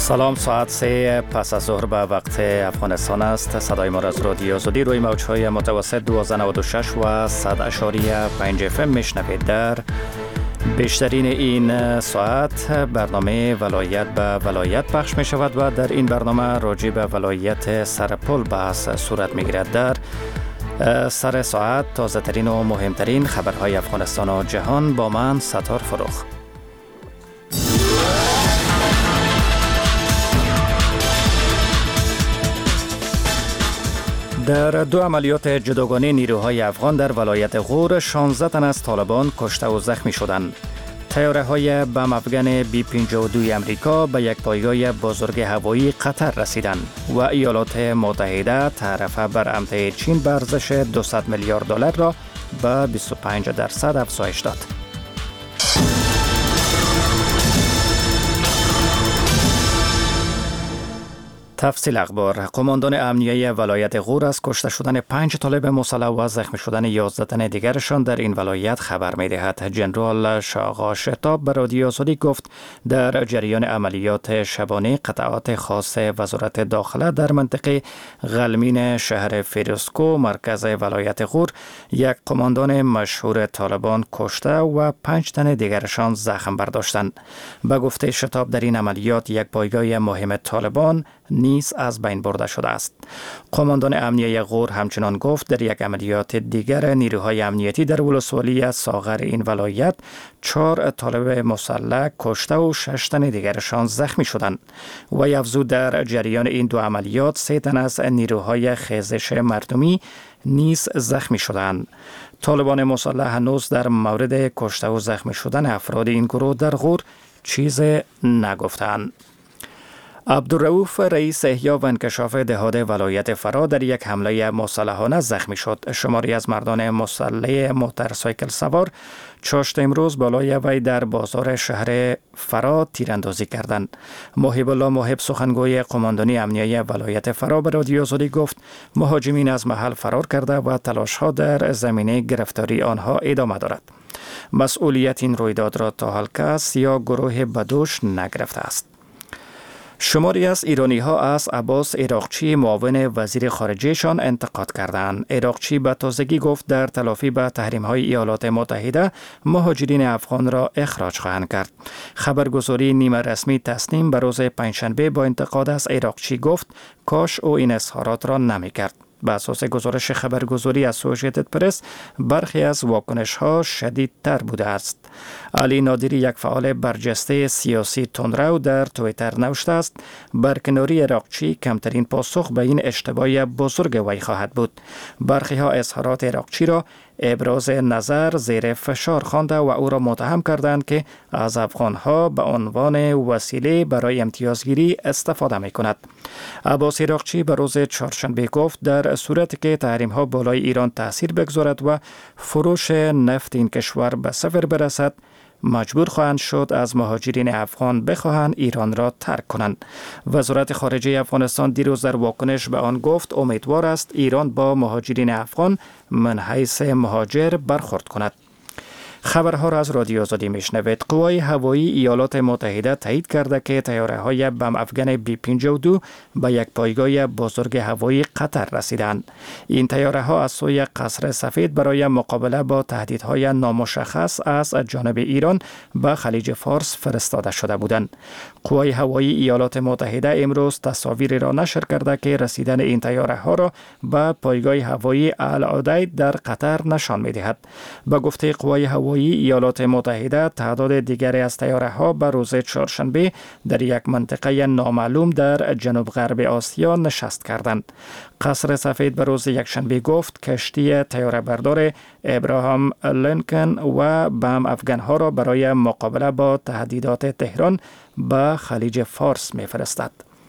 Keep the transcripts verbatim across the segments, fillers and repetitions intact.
سلام، ساعت سه پس از ظهر به وقت افغانستان است. صدای ما از رادیو آزادی روی موجهای متوسط دویست و نود و شش و صد اشاری پنج اف ام میشنوید. در بیشترین این ساعت برنامه ولایت به ولایت پخش می شود و در این برنامه راجع به ولایت سرپل بحث صورت می گیرد. در سر ساعت تازه ترین و مهمترین خبرهای افغانستان و جهان با من ستار فروخ. در دو عملیات جداگانه نیروهای افغان در ولایت غور شانزده تن از طالبان کشته و زخمی شدند. طیاره های بم افغان بی پنجاه و دو امریکا به یک پایگاه بزرگ هوایی قطر رسیدند و ایالات متحده تعرفه بر امضای چین به ارزش دویست میلیارد دلار را به بیست و پنج درصد افزایش داد. تفصیل اخبار. قماندان امنیه ولایت غور از کشته شدن پنج طالب مسلح و زخمی شدن یازده تن دیگرشان در این ولایت خبر می دهد. جنرال شاغا شتاب به رادیو آزادی گفت در جریان عملیات شبانه قطعات خاص وزارت داخله در منطقه غلمین شهر فیروزکو مرکز ولایت غور یک قماندان مشهور طالبان کشته و پنج تن دیگرشان زخم برداشتند. به گفته شتاب در این عملیات یک پایگاه مهم طالبان نیز از بین برده شده است. قماندان امنیه غور همچنان گفت در یک عملیات دیگر نیروهای امنیتی در ولسوالی ساغر این ولایت چهار طالب مسلح کشته و شش تن دیگرشان زخمی شدند و افزود در جریان این دو عملیات سه تن از نیروهای خیزش مردمی نیز زخمی شدند. طالبان مسلح هنوز در مورد کشته و زخمی شدن افراد این گروه در غور چیز نگفتند. عبدالرؤوف رئیس احیا و انکشاف دهات ولایت فرا در یک حمله مسلحانه زخمی شد. شماری از مردان مسلح موتورسایکل سوار چاشت امروز بالای وی در بازار شهر فرا تیراندازی کردند. محب الله محب سخنگوی قماندانی امنیه ولایت فرا به رادیو آزادی گفت مهاجمین از محل فرار کرده و تلاش‌ها در زمینه گرفتاری آنها ادامه دارد. مسئولیت این رویداد را تا حال کس یا گروه بدوش نگرفته است. شماری از ایرانی ها از عباس عراقچی معاون وزیر خارجهشان انتقاد کردند. عراقچی به تازگی گفت در تلافی به تحریم های ایالات متحده مهاجرین افغان را اخراج خواهند کرد. خبرگزاری نیمه رسمی تصنیم به روز پنجشنبه با انتقاد از عراقچی گفت کاش او این اظهارات را نمی کرد. به اساس گزارش خبرگزاری اسوسییتد پرس برخی از واکنش ها شدیدتر بوده است. علی نادری یک فعال برجسته سیاسی تندرو در توییتر نوشته است برکناری عراقچی کمترین پاسخ به این اشتباه بزرگ وی خواهد بود. برخی ها اظهارات عراقچی را ابراز نظر زیر فشار خوانده و او را متهم کردند که از افغانها به عنوان وسیله برای امتیازگیری استفاده می کند. عباس عراقچی به روز چهارشنبه گفت در صورتی که تحریم ها بالای ایران تاثیر بگذارد و فروش نفت این کشور به صفر برسد مجبور خواهند شد از مهاجرین افغان بخواهند ایران را ترک کنند. وزارت خارجه افغانستان دیروز در واکنش به آن گفت امیدوار است ایران با مهاجرین افغان من حیث مهاجر برخورد کند. خبرها را از رادیو آزادی میشنوید. قوای هوایی ایالات متحده تایید کرده که طیاره های بم افغان بی پنجاه و دو به یک پایگاه بزرگ هوایی قطر رسیدند. این طیاره ها از سوی قصر سفید برای مقابله با تهدیدهای نامشخص از جانب ایران به خلیج فارس فرستاده شده بودند. قوای هوایی ایالات متحده امروز تصاویری را نشر کرده که رسیدن این طیاره ها را به پایگاه هوایی العدید در قطر نشان می‌دهد. به گفته قوای هوایی ایالات متحده تعداد دیگری از طیاره ها به روز چهارشنبه در یک منطقه نامعلوم در جنوب غرب آسیا نشست کردند. قصر سفید به روز یکشنبه گفت کشتی طیاره بردار ابراهام لینکن و بم افغان ها را برای مقابله با تهدیدات تهران به خلیج فارس می‌فرستد.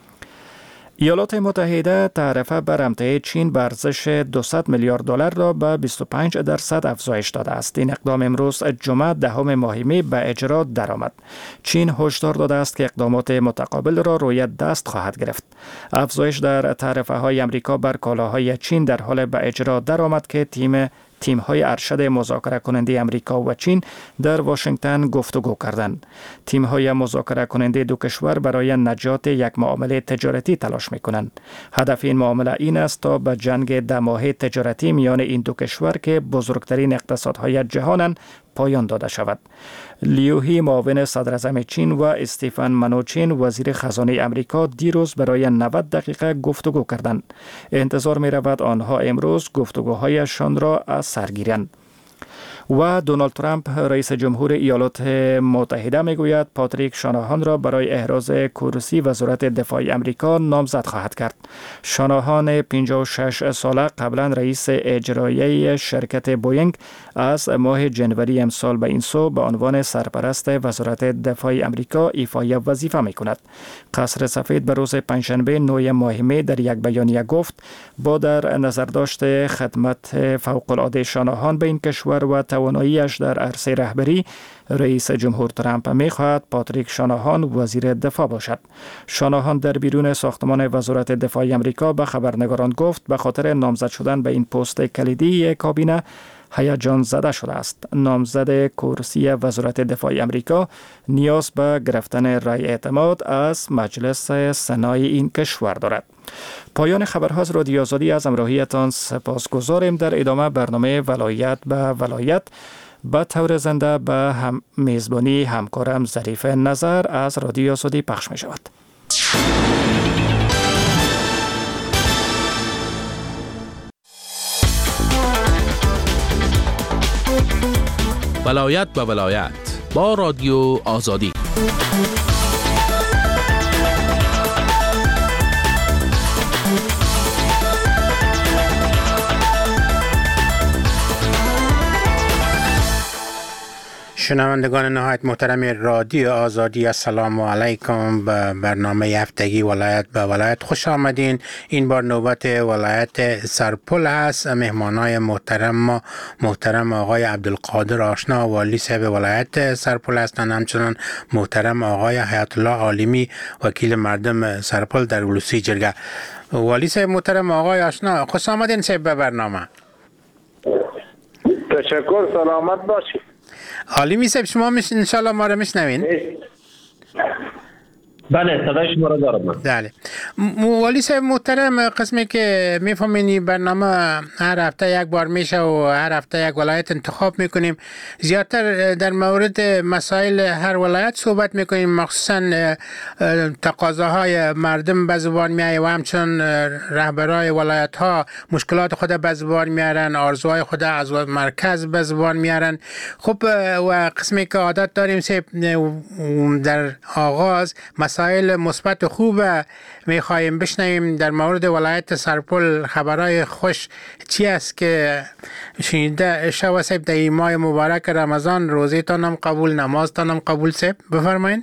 ایالات متحده تعرفه بر امضای چین به ارزش دویست میلیارد دلار را به بیست و پنج درصد افزایش داده است. این اقدام امروز جمعه دهم ماه می به اجرا درآمد. چین هشدار داده است که اقدامات متقابل را روی دست خواهد گرفت. افزایش در تعرفه های امریکا بر کالاهای چین در حال به اجرا درآمد که تیم تیم‌های ارشد مذاکره کننده امریکا و چین در واشنگتن گفتگو کردند. تیم‌های مذاکره کننده دو کشور برای نجات یک معامله تجارتی تلاش می‌کنند. هدف این معامله این است تا به جنگ ده ماهه تجارتی میان این دو کشور که بزرگترین اقتصادهای جهانند پایان داده شود. لیوهی معاون صدر اعظم چین و استیفن منوچین وزیر خزانه امریکا دیروز برای نود دقیقه گفتگو کردند. انتظار می رود آنها امروز گفتگوهایشان را از سر گیرند. و دونالد ترامپ رئیس جمهور ایالات متحده میگوید پاتریک شاناهان را برای احراز کرسی وزارت دفاع امریکا نامزد خواهد کرد. شاناهان پنجاه و شش ساله قبلا رئیس اجرایی شرکت بوینگ از ماه جنوری امسال به این سو به عنوان سرپرست وزارت دفاع امریکا ایفای وظیفه میکند. قصر سفید به روز پنجشنبه نه ماه می در یک بیانیه گفت با در نظر داشت خدمت فوق العاده شاناهان به این کشور و تواناییش در عرصه رهبری، رئیس جمهور ترامپ می‌خواهد پاتریک شاناهان وزیر دفاع باشد. شاناهان در بیرون ساختمان وزارت دفاع آمریکا به خبرنگاران گفت به خاطر نامزد شدن به این پست کلیدی کابینه هیجان زده شده است. نامزد کرسی وزارت دفاع آمریکا نیاز به گرفتن رای اعتماد از مجلس سنای این کشور دارد. پایان خبرها از رادیو آزادی از همراهیتان سپاسگزاریم. در ادامه برنامه ولایت به ولایت به طور زنده به هم میزبانی همکارم ظریف نظر از رادیو آزادی پخش می شود. ولایت به ولایت با رادیو آزادی. شنوندگان نهایت محترم رادیو آزادی، السلام علیکم. به برنامه هفتگی ولایت به ولایت خوش آمدین. این بار نوبت ولایت سرپل هست. مهمانای محترم ما محترم آقای عبدالقادر آشنا والی صاحب ولایت سرپل هستند، همچنان محترم آقای حیات الله عالمی وکیل مردم سرپل در ولوسی جرگه. والی صاحب محترم آقای آشنا خوش آمدین صاحب به برنامه. تشکر، سلامت باشید. عالمی صاحب شما میش انشالله ما رو میشنوین؟ بله صدای شما را دارم. بله. والی صاحب محترم، قسمی که میفهمین برنامه هر هفته یک بار میشه و هر هفته یک ولایت انتخاب میکنیم، زیادتر در مورد مسائل هر ولایت صحبت میکنیم، مخصوصا تقاضاهای مردم به زبان میایه و همچون رهبرای ولایت ها مشکلات خود به زبان میارن، آرزوهای خود از مرکز به زبان میارن. خب و قسمی که عادت داریم صاحب در آغاز مسائل مثبت خوب میخوایم بشنویم. در مورد ولایت سرپل خبرهای خوش چی است که شنیده شو صاحب در این ماه مبارک رمضان؟ روزیتان هم قبول، نمازتان هم قبول صاحب، بفرمایید.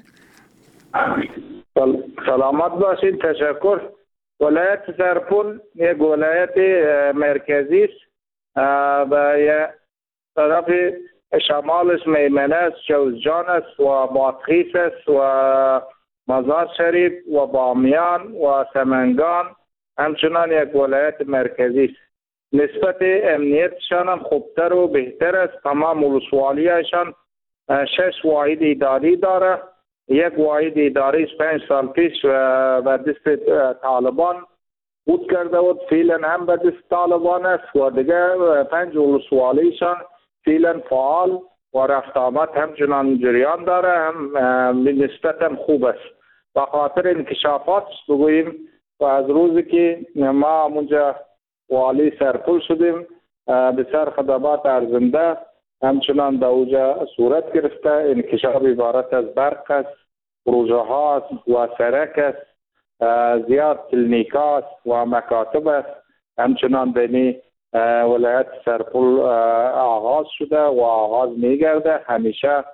سلامت باشید. تشکر. ولایت سرپل یک ولایت مرکزی است. به طرف شمالش میمنه است، جوزجان است و بادغیس است و مزار شریف و بامیان و سمنگان، همچنان یک ولایت مرکزی است. نسبت امنیتشان هم خوبتر و بهتر است. تمام ولسوالی‌هایشان شش واحد اداری داره. یک واحد اداری پنج سال پیش و دست طالبان بود کرده بود، فعلا هم به دست طالبان است و دیگه پنج ولسوالیشان فعلا فعال و رفت آمد همچنان جریان داره، هم نسبتا خوب است. به خاطر انکشافات بگوییم و از روزی که ما اونجا والی سرپل شدیم بسیار خدمات ارزنده همچنان در اونجا صورت گرفته. انکشاف عبارت از برق است، پروژه ها است و سرک است، زیاد کلینیک است و مکاتب است. همچنان بینی ولایت سرپل آغاز شده و آغاز میگرده. همیشه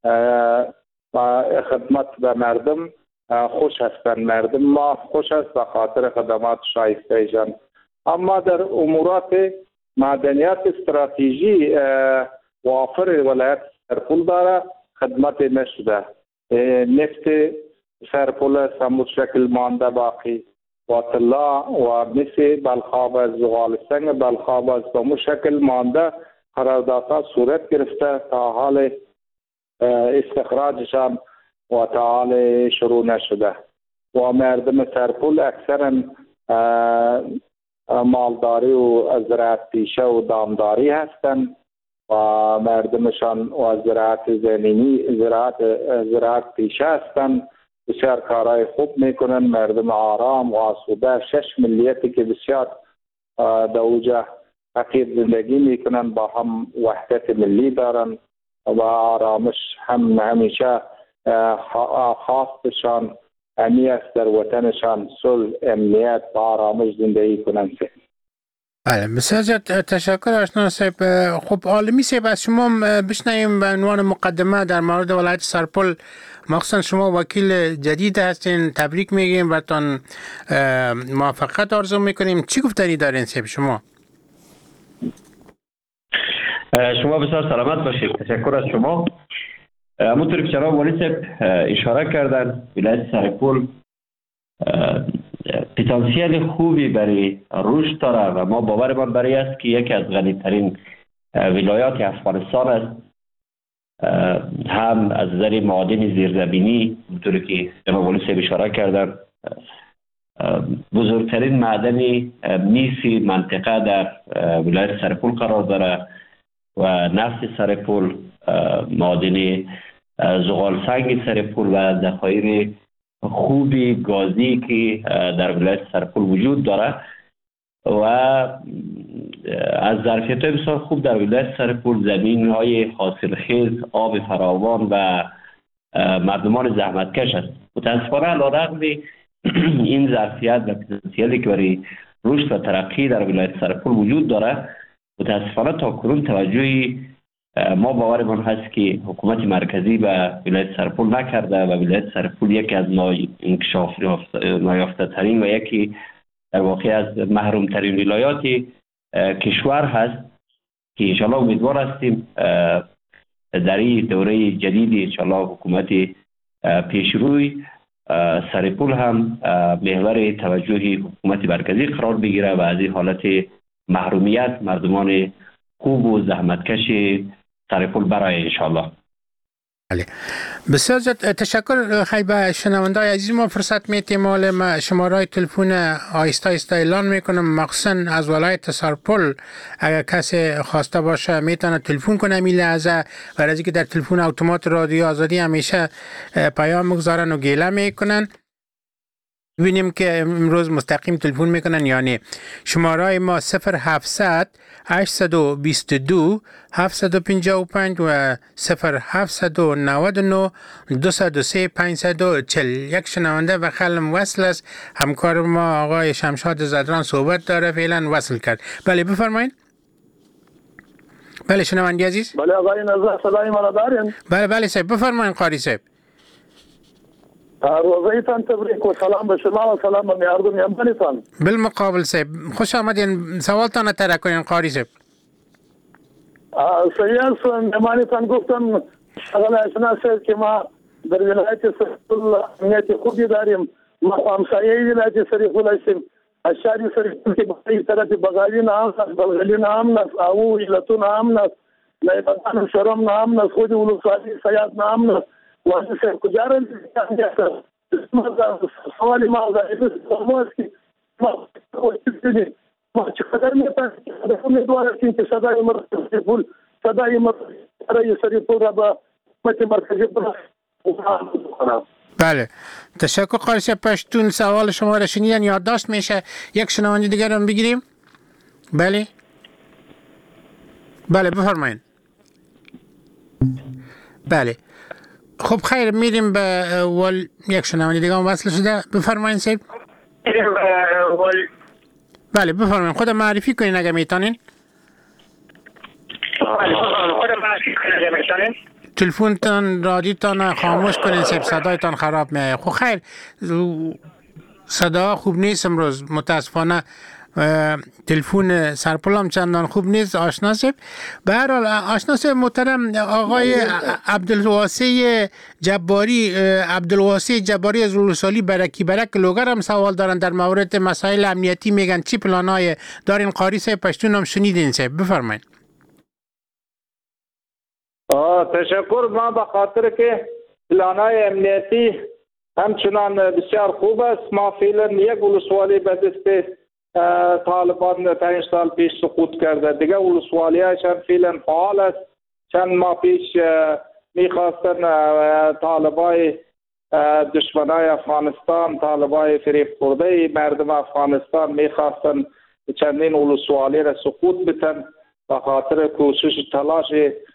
خدمت به مردم خوش هستند. مردم ما خوش است به خاطر خدمات شایسته ایشان. اما در امورات معدنیات استراتژی وافر ولایت سرپل داره، خدمت نشده. نفت سرپل سمود شکل مانده باقی و طلا و مس بلخاب از زغال سنگ بلخاب از به شکل مانده قراردادها صورت گرفته تا حال استخراجشان و تا حال شروع نشده و مردم سرپول اکثرا مالداری و زراعت پیشه و دامداری هستند و مردمشان و زراعت زمینی زراعت زراعت پیشه هستند. بسیار کارهای خوب میکنن، مردم آرام و آسوده، شش ملیتی که بسیار در اوجه فقیر زندگی میکنن با هم وحدت ملی دارن و آرامش هم همیشه خواستشان امی است در وطنشان صلح، امنیت و آرامش زندگی کنند. بله بسیار زیاد تشکر آشنا صاحب. خب عالمی صاحب از شما بشنویم به عنوان مقدمه در مورد ولایت سرپل، مخصوصا شما وکیل جدید هستین، تبریک میگیم و تان موفقیت آرزو میکنیم. چی گفتنی دارین صاحب شما؟ شما بسیار سلامت باشید. تشکر از شما. همونطور که جناب والی صاحب اشاره کردن، ولایت سرپل پتانسیل خوبی برای رشد داره و ما باورمان برای است که یکی از غنی‌ترین ولایات افغانستان است، هم از نظر معادن زیرزمینی همونطور که جناب والی صاحب اشاره کردن، بزرگترین معدن میسی منطقه در ولایت سرپل قرار داره و نفت سرپل، معادن زغال سنگ سرپل و ذخایر خوبی گازی که در ولایت سرپل وجود داره و از ظرفیت‌های بسیار خوب در ولایت سرپل زمین‌های حاصلخیز، آب فراوان و مردمان زحمتکش است. متاسفانه علیرغم این ظرفیت و پتانسیلی که برای رشد و ترقی در ولایت سرپل وجود داره، متاسفانه تا کنون توجهی ما باورمان هست که حکومت مرکزی به ولایت سرپل نکرده و ولایت سرپل یکی از انکشاف نیافته ترین و یکی در واقع از محروم ترین ولایات کشور هست که انشاءالله امیدوار هستیم در این دوره جدید انشاءالله حکومت پیشروی سرپل هم محور توجه حکومت مرکزی قرار بگیره و از این حالت محرومیت مردمان خوب و زحمتکش سرپل برای انشاءالله. بله بسیار زیاد تشکر. خیلی به شنونده‌های عزیز ما فرصت میتیم مال ما شماره تلفن آیسته آیسته اعلان میکنم، مخصوصا از ولایت سرپل اگر کسی خواسته باشه میتونه تلفن کنه این لحظه، و از اینکه در تلفن اتومات رادیو آزادی همیشه پیام میگذارن و گله میکنن. ببینیم که امروز مستقیم تلفن میکنن یا نه. شماره ما صفر هفتصد هشتصد و بیست و دو هفتصد و پنجاه و پنج و صفر هفتصد و نود و نه دویست و سه پانصد و چهل. یک شنونده و خلم وصل است، همکار ما آقای شمشاد زدران صحبت داره، فعلا وصل کرد. بله بفرمایید. بله شنونده عزیز. بله آقای نزد صدای ما دارین؟ بله بله صاحب بفرمایید قاری صاحب. روزایتان تبریک و سلام به شما و سلام به مردم یمنیتان. بالمقابل صاحب خوش آمدین. سوالتان اطرح کنین قاری صاحب. سیاس یمنیتان گفتم شغل اشنا صاحب که ما در ولایت سرپل امنیت خوبی داریم. ما همسایه ولایت سرپل هستیم. اشاری سرپل که به طرف بغالی نام است، بلغلی نام است، او ایلتون نام است، نیبان شرم نام است، خود ولسوالی سیاد نام است. واسه صاحب کجا رسید؟ سوالی ما داریم سوال که ما وقتی ما چقدر می‌پرسیم امیدوار هستیم که صدای مرکزی پول صدای مرکزی سرپل را به حکومت مرکزی برسانیم. بله تشکر قاری صاحب. پشتون سوال شما را شنیدن، یادداشت میشه. یک شنونده دیگر هم بگیریم. بله بله بفرمایید. بله خب خیر میریم به ول یک شنونده دیگه هم وصل شده. بفرمایید صاحب. بله بفرمایید خود معرفی کنین اگه میتونین. خود معرفی کنین اگه میتونین. تلفنتان رادیوتان خاموش کنین صاحب، صدایتان خراب میاد. خب خیر صدا خوب نیست امروز متاسفانه. تلفن سرپل هم چندان خوب نیست آشنا صاحب. به هر حال آشنا صاحب محترم، آقای عبدالواسع جباری عبدالواسع جباری از رولسالی برکی برک لوگر هم سوال دارن در مورد مسائل امنیتی. میگن چی پلانای دارین؟ قاری صاحب پشتون هم شنیدین صاحب، بفرمایید. تشکر. ما به خاطر که پلان‌های امنیتی همچنان بسیار خوب است. ما فعلا یک ولسوالی به دست طالبان پنج سال پیش سقوط کرده، دیگه ولسوالی هاشان فعلا فعال است. چند ماه پیش میخواستن طالبای دشمنای افغانستان، طالبای فریب خورده مردم افغانستان میخواستن چندین ولسوالی را سقوط بتن. به خاطر کوشش تلاش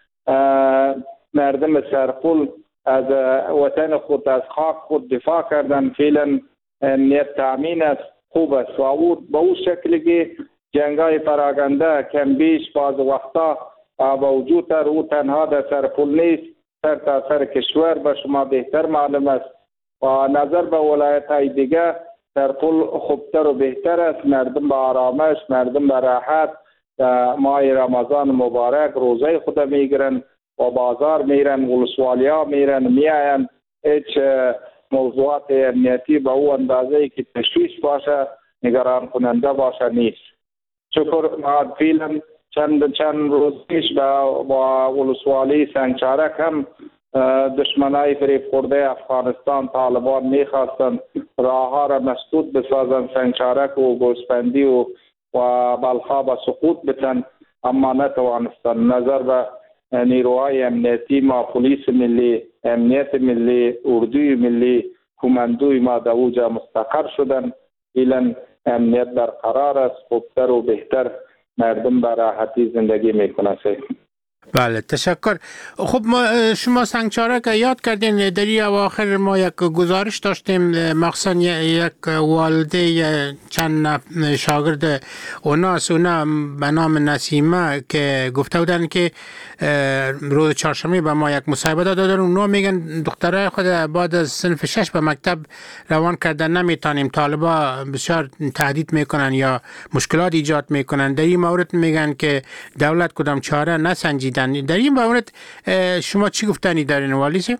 مردم سرپل از وطن خود، از خاک خود دفاع کردن. فعلا امنیت تامین است، خوب است و او به اون شکلی که جنگای پراگنده کم بیش بعض وقتا با وجود در او تنها در سرپل نیست، سر تا سر کشور به شما بهتر معلوم است. و نظر به ولایت های دیگه سرپل خوبتر و بهتر است. مردم به آرامش، مردم به راحت ماه رمضان مبارک روزه خود میگیرن و بازار میرن، ولسوالی ها میرن میاین. هیچ موضوعات امنیتی به او اندازه که تشویش باشه، نگران کننده باشه نیست. شکر. ما فعلا چند چند روز پیش با ولسوالی سنگچارک هم دشمنای فریب خورده افغانستان طالبان میخواستن راه ها را مسدود بسازن، سنگچارک و گوسفندی و و بلخا به سقوط بتن، اما نتوانستن. نظر به نیروهای امنیتی ما، پلیس ملی، امنیت ملی، اردوی ملی، کماندوی ما در اوجا مستقر شدن. فعلا امنیت برقرار است، خوبتر و بهتر مردم به راحتی زندگی میکنه. بله، تشکر. خب ما شما سنگچارک یاد کردین. در این اواخر ما یک گزارش داشتیم، مخصوصا یک والده چند شاگرد اوناس اونا به نام نسیمه که گفته بودن که روز چهارشنبه به ما یک مصاحبه دادن. اونا میگن دخترای خود بعد از صنف شش به مکتب روان کردن نمیتونیم، طالبا بسیار تهدید میکنن یا مشکلات ایجاد میکنن. در این مورد میگن که دولت کدام چاره نسنجید. در این مورد شما چی گفتنی دارین والی صاحب؟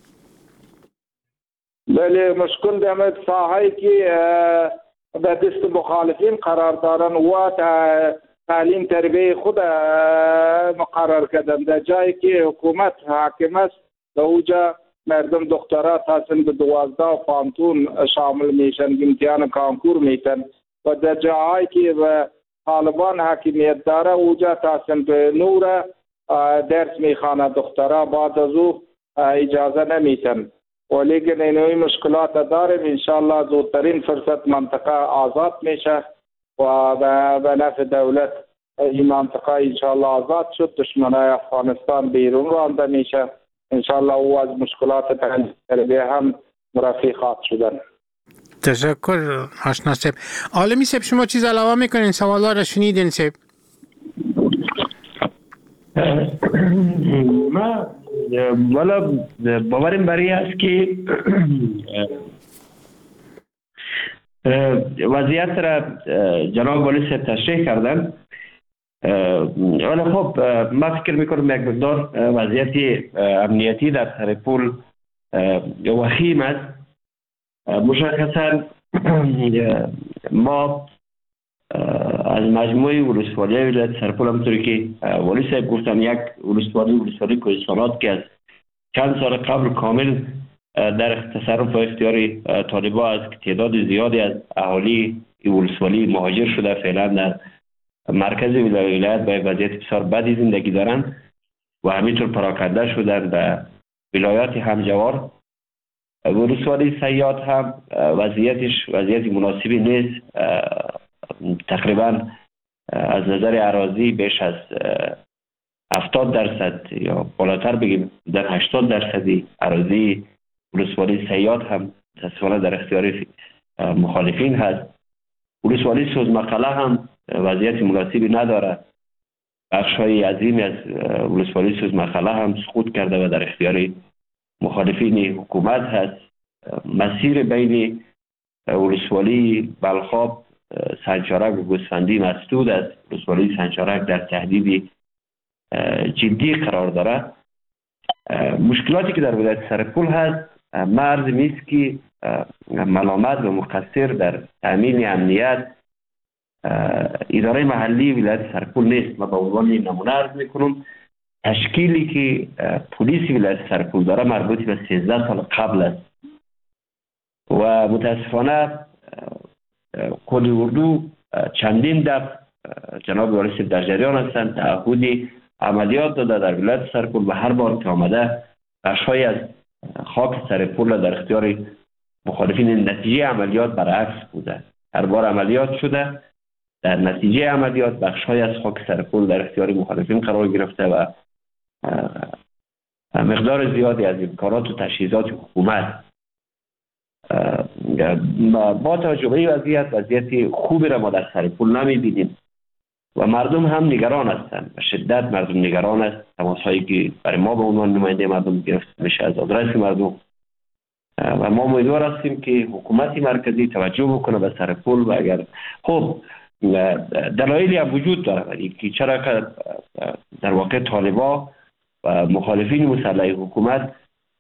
بله، مشکل در ساحه‌ای که به دست مخالفین قرار دارن و تعلیم تربیه خود مقرر کردن. در جایی که حکومت حاکم است در اوجا مردم دخترها تا سن به دوازده و پانتون شامل میشن، امتحان کانکور میتن. و در جایی که طالبان حاکمیت داره اوجا تا سن به نور درس میخوانه دخترها، بعد از او اجازه نمیتن. ولیکن اینوی مشکلات داریم. انشاءالله زودترین فرصت منطقه آزاد میشه و به نفع دولت این منطقه انشاءالله آزاد شد، دشمنای افغانستان بیرون رانده میشه. انشاءالله او از مشکلات تربیه هم مرفی خواهد شدن. تشکر آشنا صاحب. عالمی صاحب شما چیز علاوه میکنین؟ سوالا را شنیدین صاحب؟ ما والا باورم برای است که وضعیت را جناب والی صاحب تشریح کردن. ولی خب ما فکر میکنم یک مقدار وضعیت امنیتی در سرپل وخیم است. مشخصا ما از مجموعه ولسوالی ولایت سرپل همونطوری که والی صاحب گفتن یک ولسوالی ولسوالی کوهستانات که از چند سال قبل کامل در تصرف و اختیار طالبا است که تعداد زیادی از اهالی ولسوالی مهاجر شده، فعلا در مرکز ولایت به وضعیت بسیار بدی زندگی دارند و همینطور پراکنده شدن در ولایات همجوار. ولسوالی سیاد هم وضعیتش وضعیت مناسبی نیست. تقریبا از نظر اراضی بیش از هفتاد درصد یا بالاتر بگیم در هشتاد درصدی اراضی ولسوالی سیاد هم متاسفانه در اختیار مخالفین هست. ولسوالی سوزمقاله هم وضعیت مناسبی نداره. بخش‌های عظیمی از ولسوالی سوزمقاله هم سقوط کرده و در اختیار مخالفین حکومت هست. مسیر بین ولسوالی بلخاب سنگچارک و گوسفندی مسدود است. ولسوالی سنگچارک در تهدید جدی قرار داره. مشکلاتی که در ولایت سرپل هست مرز نیست که ملامت و مقصر در تامین امنیت اداره محلی ولایت سرپل نیست. ما به عنوان نمونه عرض میکنم تشکیلی که پلیس ولایت سرپول داره مربوط به سیزده سال قبل است و متاسفانه کل اردو چندین دفعه جناب والی صاحب در جریان هستند، تعهد عملیات داده در ولایت سرپول و هر بار که آمده بخش‌های از خاک سرپول در اختیار مخالفین، نتیجه عملیات برعکس بوده. هر بار عملیات شده، در نتیجه عملیات بخش‌های از خاک سرپول در اختیار مخالفین قرار گرفته و مقدار زیادی از امکانات و تجهیزات حکومت با توجه به وضعیت وضعیت خوبی را ما در سرپول نمی‌بینیم و مردم هم نگران هستند. به شدت مردم نگران است. تماس‌هایی که برای ما به عنوان نماینده مردم گرفته میشه از آدرس مردم و ما امیدوار هستیم که حکومت مرکزی توجه بکنه به سرپول و اگر خب دلایلی هم وجود داره ولی که چرا که در واقع طالبا و مخالفین مسلح حکومت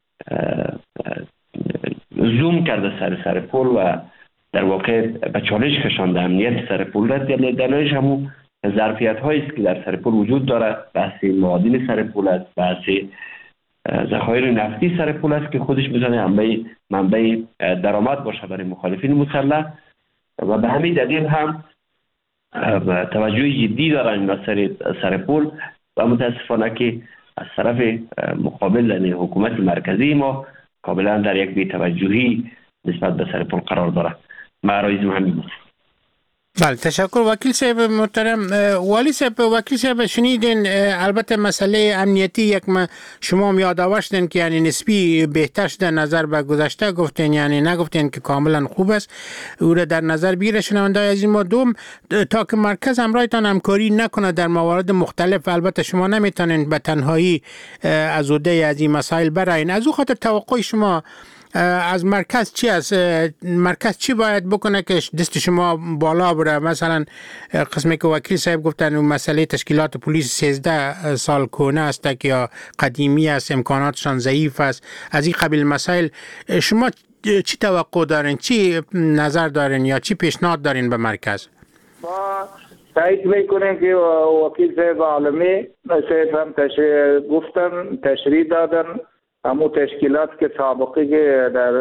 زوم کرده سر سرپول و در واقع به چالش کشانده امنیت سرپول را. دلایلش همون ظرفیت هایی است که در سرپول وجود داره. بحث معادن سرپول است، بحث ذخایر نفتی سرپول است که خودش میتونه منبع منبع درآمد باشه برای مخالفین مسلح و به همین دلیل هم توجه جدی دارن اینا سر سرپول و متاسفانه که از طرف مقابل یعنی حکومت مرکزی ما کاملا در یک بی‌توجهی نسبت به سرپول قرار داره. معرایزم همین است. بله، تشکر وکیل صاحب محترم. والی صاحب، وکیل صاحب شنیدین البته مسئله امنیتی یک ما شما یادآوردین که یعنی نسبی بهتر شده نظر به گذشته گفتین، یعنی نگفتین که کاملا خوب است، او را در نظر بگیره شنونده از این ما. دوم، تا که مرکز همراهتان همکاری نکنه در موارد مختلف البته شما نمیتونین به تنهایی از عهده از این مسائل برین. از او خاطر توقع شما از مرکز چی است؟ مرکز چی باید بکنه که دست شما بالا بره؟ مثلا قسمی که وکیل صاحب گفتن اون مسئله تشکیلات پلیس سیزده سال کهنه است که یا قدیمی است، امکاناتشان ضعیف است، از این قبیل مسائل شما چی توقع دارین، چی نظر دارین یا چی پیشنهاد دارین به مرکز؟ ما تایید میکنیم که وکیل صاحب عالمی صاحب هم تشریح گفتن تشریح دادن همون تشکیلات که سابقه که در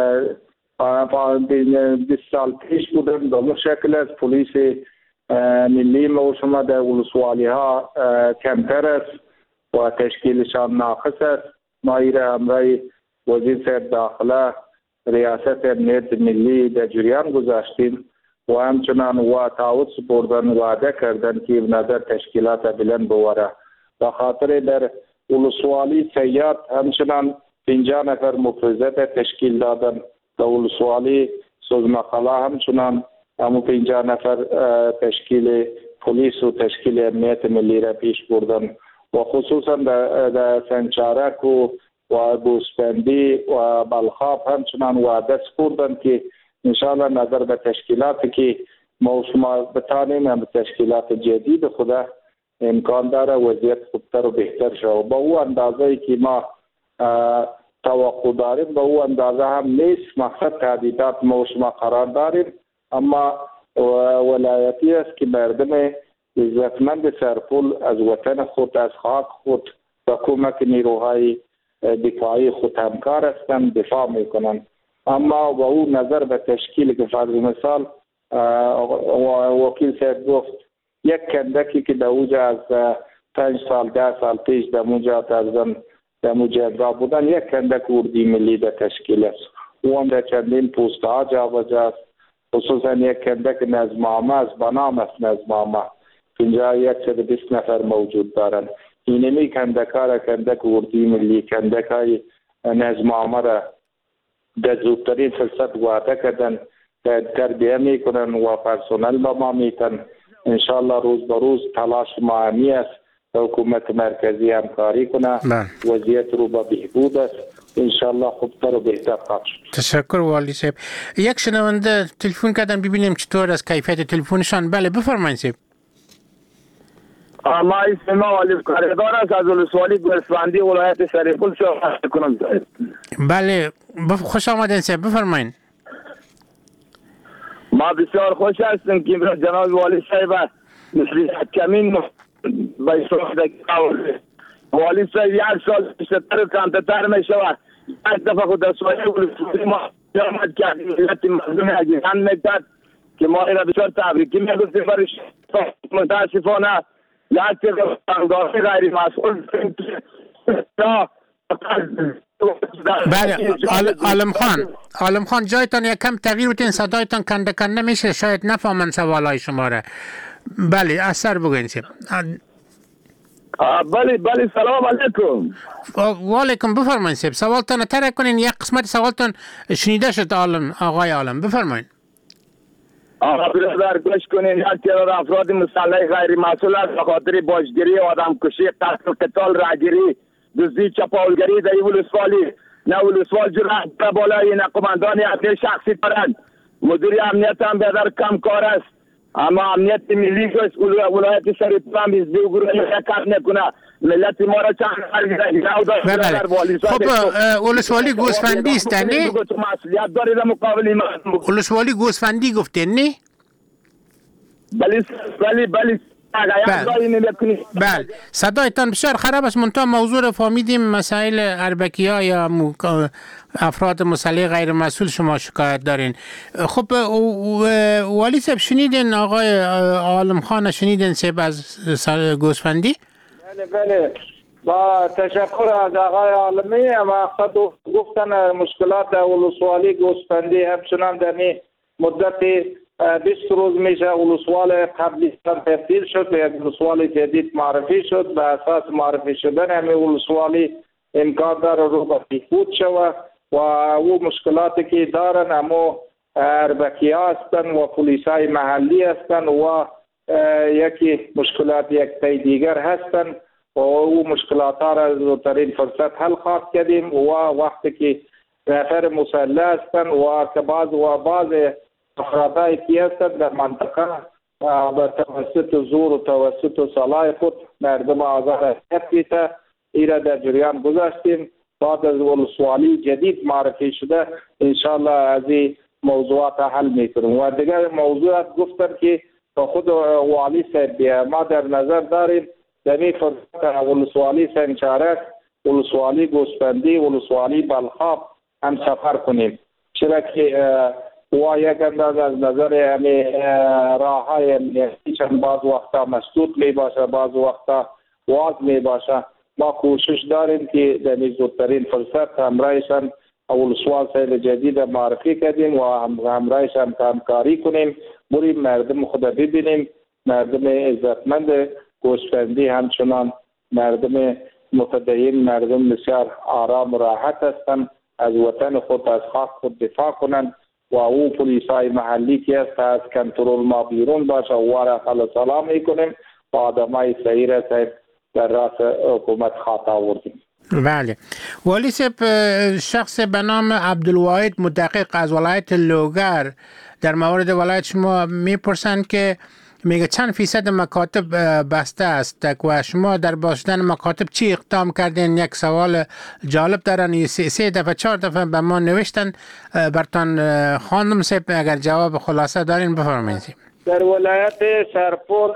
بیست سال پیش بودن به اون شکل از پلیس ملی ما شما در ولسوالی ها کمتر است و تشکیلشان ناقص است. ما ایره همراه وزیر صاحب داخله ریاست امنیت ملی در جریان گذاشتیم و همچنان و تعهد سپردن وعده کردن که نظر تشکیلات بلند بوره و خاطر در ولسوالی سیاد همچنان پنجاه نفر مفوضیت تشکیل دادن. در ولسوالی سوزمقالا همچنان همون پنجاه نفر تشکیل پلیس و تشکیل امنیت ملی را پیش بردن و خصوصا در سنچارک و و بوسپندی و بلخاب همچنان وعده سپردن که انشاءالله نظر به تشکیلاتی که ما شما بتانیم هم تشکیلات جدید خدا امکان داره وضعیت خوبتر و بهتر شد. با او اندازه که ما توقع داریم با او اندازه هم نیست. مقصد تهدیدات ما شما قرار داریم، اما ولایتی است که مردم عزتمند سرپول از وطن خود، از خاک خود و کمک نیروهای دفاعی خود همکار هستند، دفاع میکنند. اما با او نظر به تشکیل که فرض مثال وکیل صاحب گفت یک کندکی که در اوجه از پنج سال ده سال پیش در موجه ترزن در موجه را بودن یک کندک اردی ملی در تشکیل است. او هم در چندین پوسته ها جابجا است، خصوصا یک کندک نظمنامه است، بنام است نظمنامه، اینجا یک صد بیست نفر موجود دارند. اینمی کندک ها را کندک اردی ملی کندک های نظمنامه را در زودترین فرصت وعده کردن تربیه میکنن و پرسنل با ما میتن. انشالله روز به روز تلاش ما همی است حکومت مرکزی همکاری کنه، وضعیت رو با بهبود است، انشالله خوبتر و بهتر خواهد شد. تشکر والی صاحب. یک شنونده تلفن کردن ببینیم چطور از کیفیت تلفنشان. بله بفرمایید صاحب. ما اسم ما والی کاردار است از ولسوالی گوسفندی ولایت سرپول صحبت کنم. بله بف... خوش آمدین صاحب، بفرمایید. ما بسیار خوش هستیم که جناب والی صاحب مثل کمین به صورت والی صاحب یک سال بیشتر و کمتر می شود. یک دفعه خود دستوری ولسوالی ما آمد که ملت مردم عزیزان میکرد که ما اینا بسیار تبریکی میگفتیم برش. متاسفانه یک تنگاه غیر مسئول بله عالم خان عالم خان جایتان یک کم تغییر بودین، صدایتان کنده کنده میشه، شاید نفهمن سوالای شما را. بله اثر بگوین سیب. بله بله سلام علیکم. و علیکم، بفرمایید سیب. سوالتان ترک کنین، یک قسمت سوالتان شنیده شد عالم آقای عالم، بفرمایید. آقا برادر گوش کنین، یک تعداد افراد مسلح غیر مسئول است به خاطر باجگیری، آدم کشی، قتل و قتال، رهگیری، دزدی، چپاولگری در ولسوالی نه ولسوال جرأت بالای نه قماندان امنیت شخصی دارند. مدیر امنیت هم بدر کم کار است، اما امنیت ملی است. ولایت شریف هم از دو گروه کار نکنه. ملت ما را چند بله. خب ولسوالی گوسفندی است نه؟ تو مسئولیت داری در مقابل ما. ولسوالی گوسفندی گفتین نه؟ بله بله بله. بله صدایتان بسیار خراب است، منتها موضوع را فهمیدیم. مسائل اربکی ها یا افراد مسلح غیر مسئول شما شکایت دارین. خب والی صاحب شنیدین آقای عالم خان شنیدین صاحب از گوسفندی؟ بله بله با تشکر از آقای عالمی. مقصد گفتن مشکلات ولسوالی گوسفندی همچنان در مدت بیست روز میشه ولسوال قبلی تبدیل شد به یک ولسوال جدید معرفی شد. به اساس معرفی شدن همین ولسوالی امکان داره رو به بهبود شود و او مشکلاتی که دارن اما اربکی ها هستن و پلیس های محلی هستن و یکی مشکلات یک پی دیگر هستن و او مشکلات ها را زودترین فرصت حل خواهد کردیم و وقتی که نفر مسلح هستن و که بعض و بعض افرادایی که هستند در منطقه به توسط زور و توسط سلاح خود مردم آزار هستند. ایره در جریان گذاشتیم. بعد از ولسوالی جدید معرفی شده انشالله از این موضوعات حل میکنیم. و دیگر موضوعات گفتن که خود والی صاحب ما در نظر داریم در این فرصت ولسوالی سنچارک، ولسوالی گوسفندی، ولسوالی بلخاب هم سفر کنیم، چرا که و یک انداز از نظر همین راه های امنیتی چند بعض وقتا مسدود می باشه، بعض وقتا واز می باشه. ما کوشش داریم که در زودترین فرصت همراهشان ولسوال صاحب جدید معرفی کردیم و همراهشان همکاری کنیم، بریم مردم خود ببینیم. مردم عزتمند گوسفندی همچنان مردم متدین، مردم بسیار آرام و راحت هستند، از وطن خود از خاک خود دفاع کنند و او پلیسای محلی که است از کنترل ما بیرون باشه و را خلا سلام میکنیم و آدمای صحیح را در راس حکومت خاطا آوردیم. بله والی صاحب، شخص به نام عبدالواحد مدقق از ولایت لوگر در مورد ولایت شما میپرسند که میگه چند فیصد مکاتب بسته است و شما در بستن مکاتب چی اقدام کردین؟ یک سوال جالب دارن، سه دفعه چهار دفعه به ما نوشتن، برتان خواندم صاحب، اگر جواب خلاصه دارین بفرمایید. در ولایت سرپور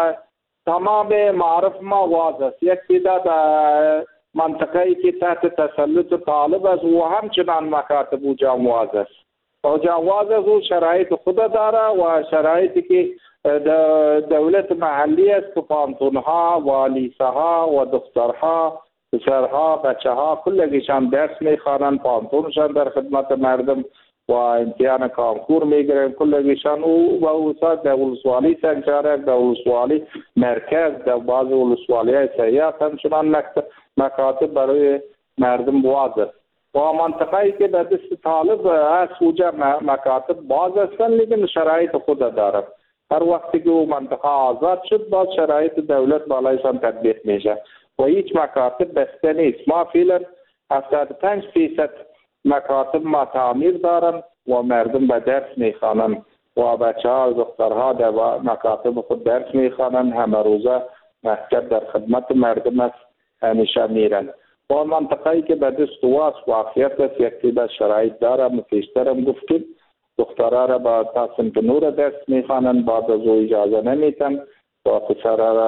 تمام معارف ما واضح است. یک تعداد منطقه‌ای که تحت تسلط طالب است و همچنان مکاتب و جامواز است. و جامواز است و شرایط خود داره و شرایطی که دولت محلی است که پانتونها و لیسه‌ها و دخترها، پسرها، بچه‌ها کلگیشان درس میخوانند، پانتونشان در خدمت مردم و امتحان کانکور میگیرن کلگیشان. او و اوساد در ولسوالی سنچارک، در ولسوالی مرکز، در بعض ولسوالی های سیاست همچنان مکاتب برای مردم باز است. و منطقه‌ای که در دست طالب هست اوجا مکاتب باز هستند لیکن شرایط خود دارد. هر وقتی که او منطقه آزاد شد باز شرایط دولت بالایشان تطبیق میشه و هیچ مکاتب بسته نیست. ما فعلا هفتاد و پنج فیصد مکاتب ما تعمیر دارن و مردم به درس میخوانند و بچه ها و دخترها در مکاتب خود درس میخوانند، همه روزه مسجد در خدمت مردم است، همیشه میرن. و منطقه‌ای که به دست واس واقعیت است یک تعداد شرایط داره، مفیشترم گفتیم دخترها را با تا سنف نور درس میخوانند، بعد از او اجازه نمیتن و پسرها را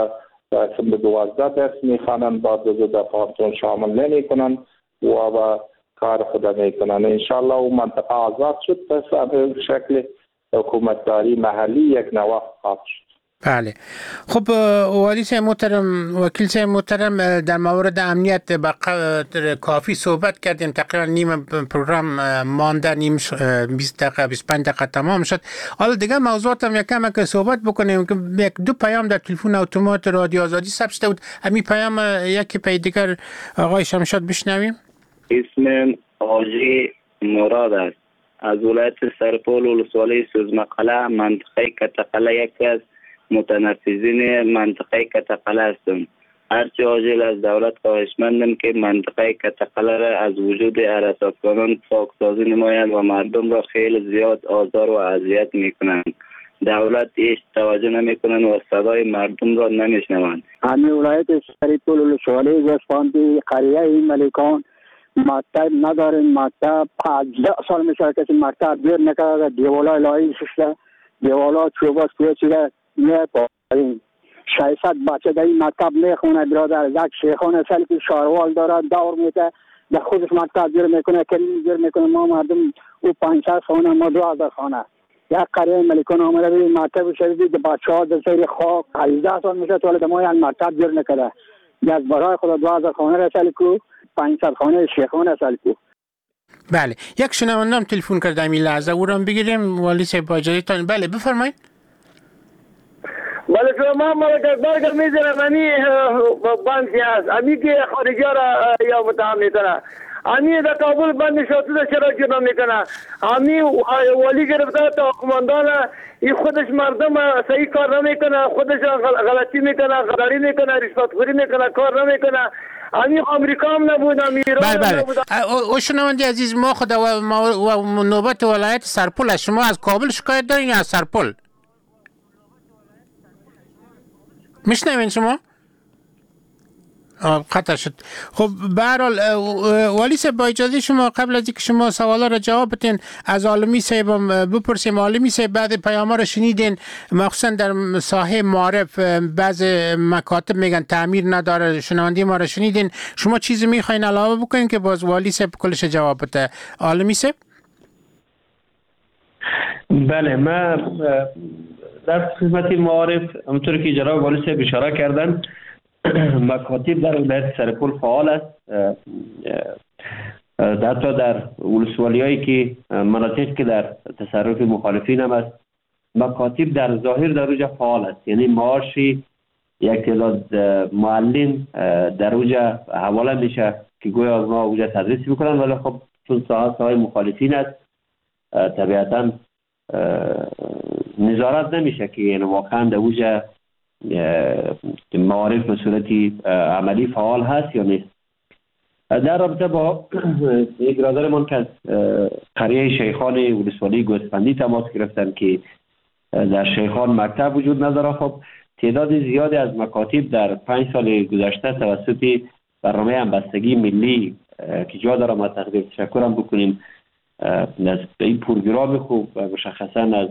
اسم به دوازده درس میخوانند، بعد از دفعاتون شامل نمی کنند و با کار خود میکنند. انشالله اون منطقه آزاد شد، پس به شکل حکومتداری محلی یک نوع خواهد شد. بله. خب والی صاحب محترم، وکیل صاحب محترم، در مورد امنیت به قدر کافی صحبت کردیم. تقریبا نیم پروگرام مانده، نیم بیست دقیقه بیست و پنج دقیقه تمام شد. حالا دیگه موضوعات هم یکم که صحبت بکنیم که یک دو پیام در تلفن اتومات رادیو آزادی ثبت شده بود. همین پیام یکی پی دیگر آقای شمشاد بشنویم. اسمم حاجی مراد است، از ولایت سرپل ولسوالی سوزمقله، منطقه کتقله یکی از متنفذین منطقه کتقله هستم. هرچه عاجل از دولت خواهشمندم که منطقه کتقله را از وجود حراساتکنان پاکسازی نمایند و مردم را خیلی زیاد آزار و اذیت میکنند. دولت هیچ توجه نمیکنند و صدای مردم را نمیشنوند. همین ولایت سرپل ولسوالی گسپاندی قریه ملکان مکتب نداریم. مکتب پانزده سال میشه کسی مکتب بیر نکرده، دیوالا لایی شده، دیوالا چوباس توی چیده نه پایین. ششصد بچه در این مکتب میخونه برادر. یک شیخان سالی که شاروال داره دور میده، در خودش مکتب بیر میکنه، کلیم بیر میکنه. ما مردم او پانصد خانه، ما دو هزار خانه. یک قریه ملکان آمده بید مکتب شدید بچه ها در سیر خواه هجده سال میشه توالد ما یک مکتب بیر نکرده. یک برای خدا دو هزار خانه رسالی که پانصد خانه شیخان رسالی که. بله. یک شنوندم تلفن کرده این لحظه، او را بگیریم. والی صاحب با اجازهتون. بله بفرمایید. بله شما مالک برگر میزنم امی بند هست، امی که خارجی را یا متهم میکنه، امی در کابل بند شده چرا جدا میکنه، امی ولی گرفته تا قماندان این خودش مردم صحیح کار نمیکنه، خودش غلطی میکنه، غداری میکنه، رشوتخوری میکنه، کار نمیکنه. امی امریکا هم نبود، امی ایران بله بله. نبود. او شنوندی عزیز، ما خدا و نوبت ولایت سرپل، شما از کابل شکایت دارین یا از سرپل؟ میشنوین شما؟ قطع شد. خب به هر حال والی صاحب با اجازه شما قبل از اینکه شما سوالا را جواب بدین از عالمی صاحب بپرسیم. عالمی صاحب بعد پیام را شنیدین، مخصوصا در ساحه معارف بعض مکاتب میگن تعمیر نداره، شنوندی ما را شنیدین. شما چیزی میخواین علاوه بکنین که باز والی صاحب کلش جواب بده؟ عالمی صاحب. بله، من در خدمت معارف همونطور که جناب والی صاحب اشاره کردن، مکاتب در ولایت سرپل فعال است. حتی در ولسوالی هایی که مناطق که در تصرف مخالفین هم است، مکاتب در ظاهر در اوجه فعال است. یعنی معاشی یک تعداد معلم در اوجه حواله میشه که گویا از ما اوجه تدریس میکنن، ولی خب چون ساحه ساحه مخالفین است طبیعتا نظارت نمیشه که یعنی واقعا در اوجه معارف به صورتی عملی فعال هست یا نیست. در رابطه با یک برادرمان که از قریه شیخان ولسوالی گوسفندی تماس گرفتن که در شیخان مکتب وجود نداره، خب تعداد زیادی از مکاتب در پنج سال گذشته توسط برنامه همبستگی ملی که جا داره ما تقدیم تشکرم بکنیم از این پروگرام خوب و مشخصا از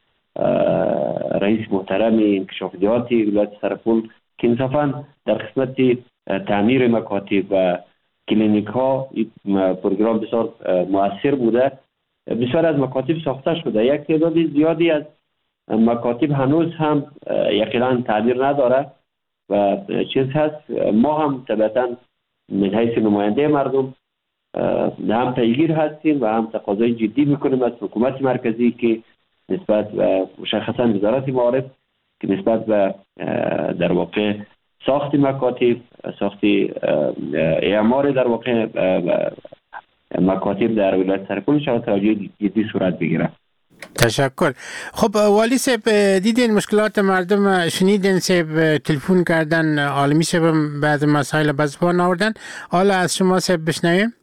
رئیس محترم انکشافیاتی ولایت سرپل که انصافا در قسمت تعمیر مکاتب و کلینیک ها پروگرام بسیار مؤثر بوده. بسیار از مکاتب ساخته شده. یک تعداد زیادی از مکاتب هنوز هم یقینا تعمیر نداره و چیز هست. ما هم طبعا من حیث نماینده مردم هم پیگیر هستیم و هم تقاضای جدی میکنیم از حکومت مرکزی که نسبت و مشخصا وزارت معارف که نسبت به در واقع ساخت مکاتب، ساخت اعمار در واقع مکاتب در ولایت سرپل شاید توجه جدی صورت بگیره. تشکر. خب والی صاحب دیدین مشکلات مردم، شنیدین صاحب تلفن کردن، عالمی صاحب بعض مسائل بزبان آوردن. حالا از شما صاحب بشنویم.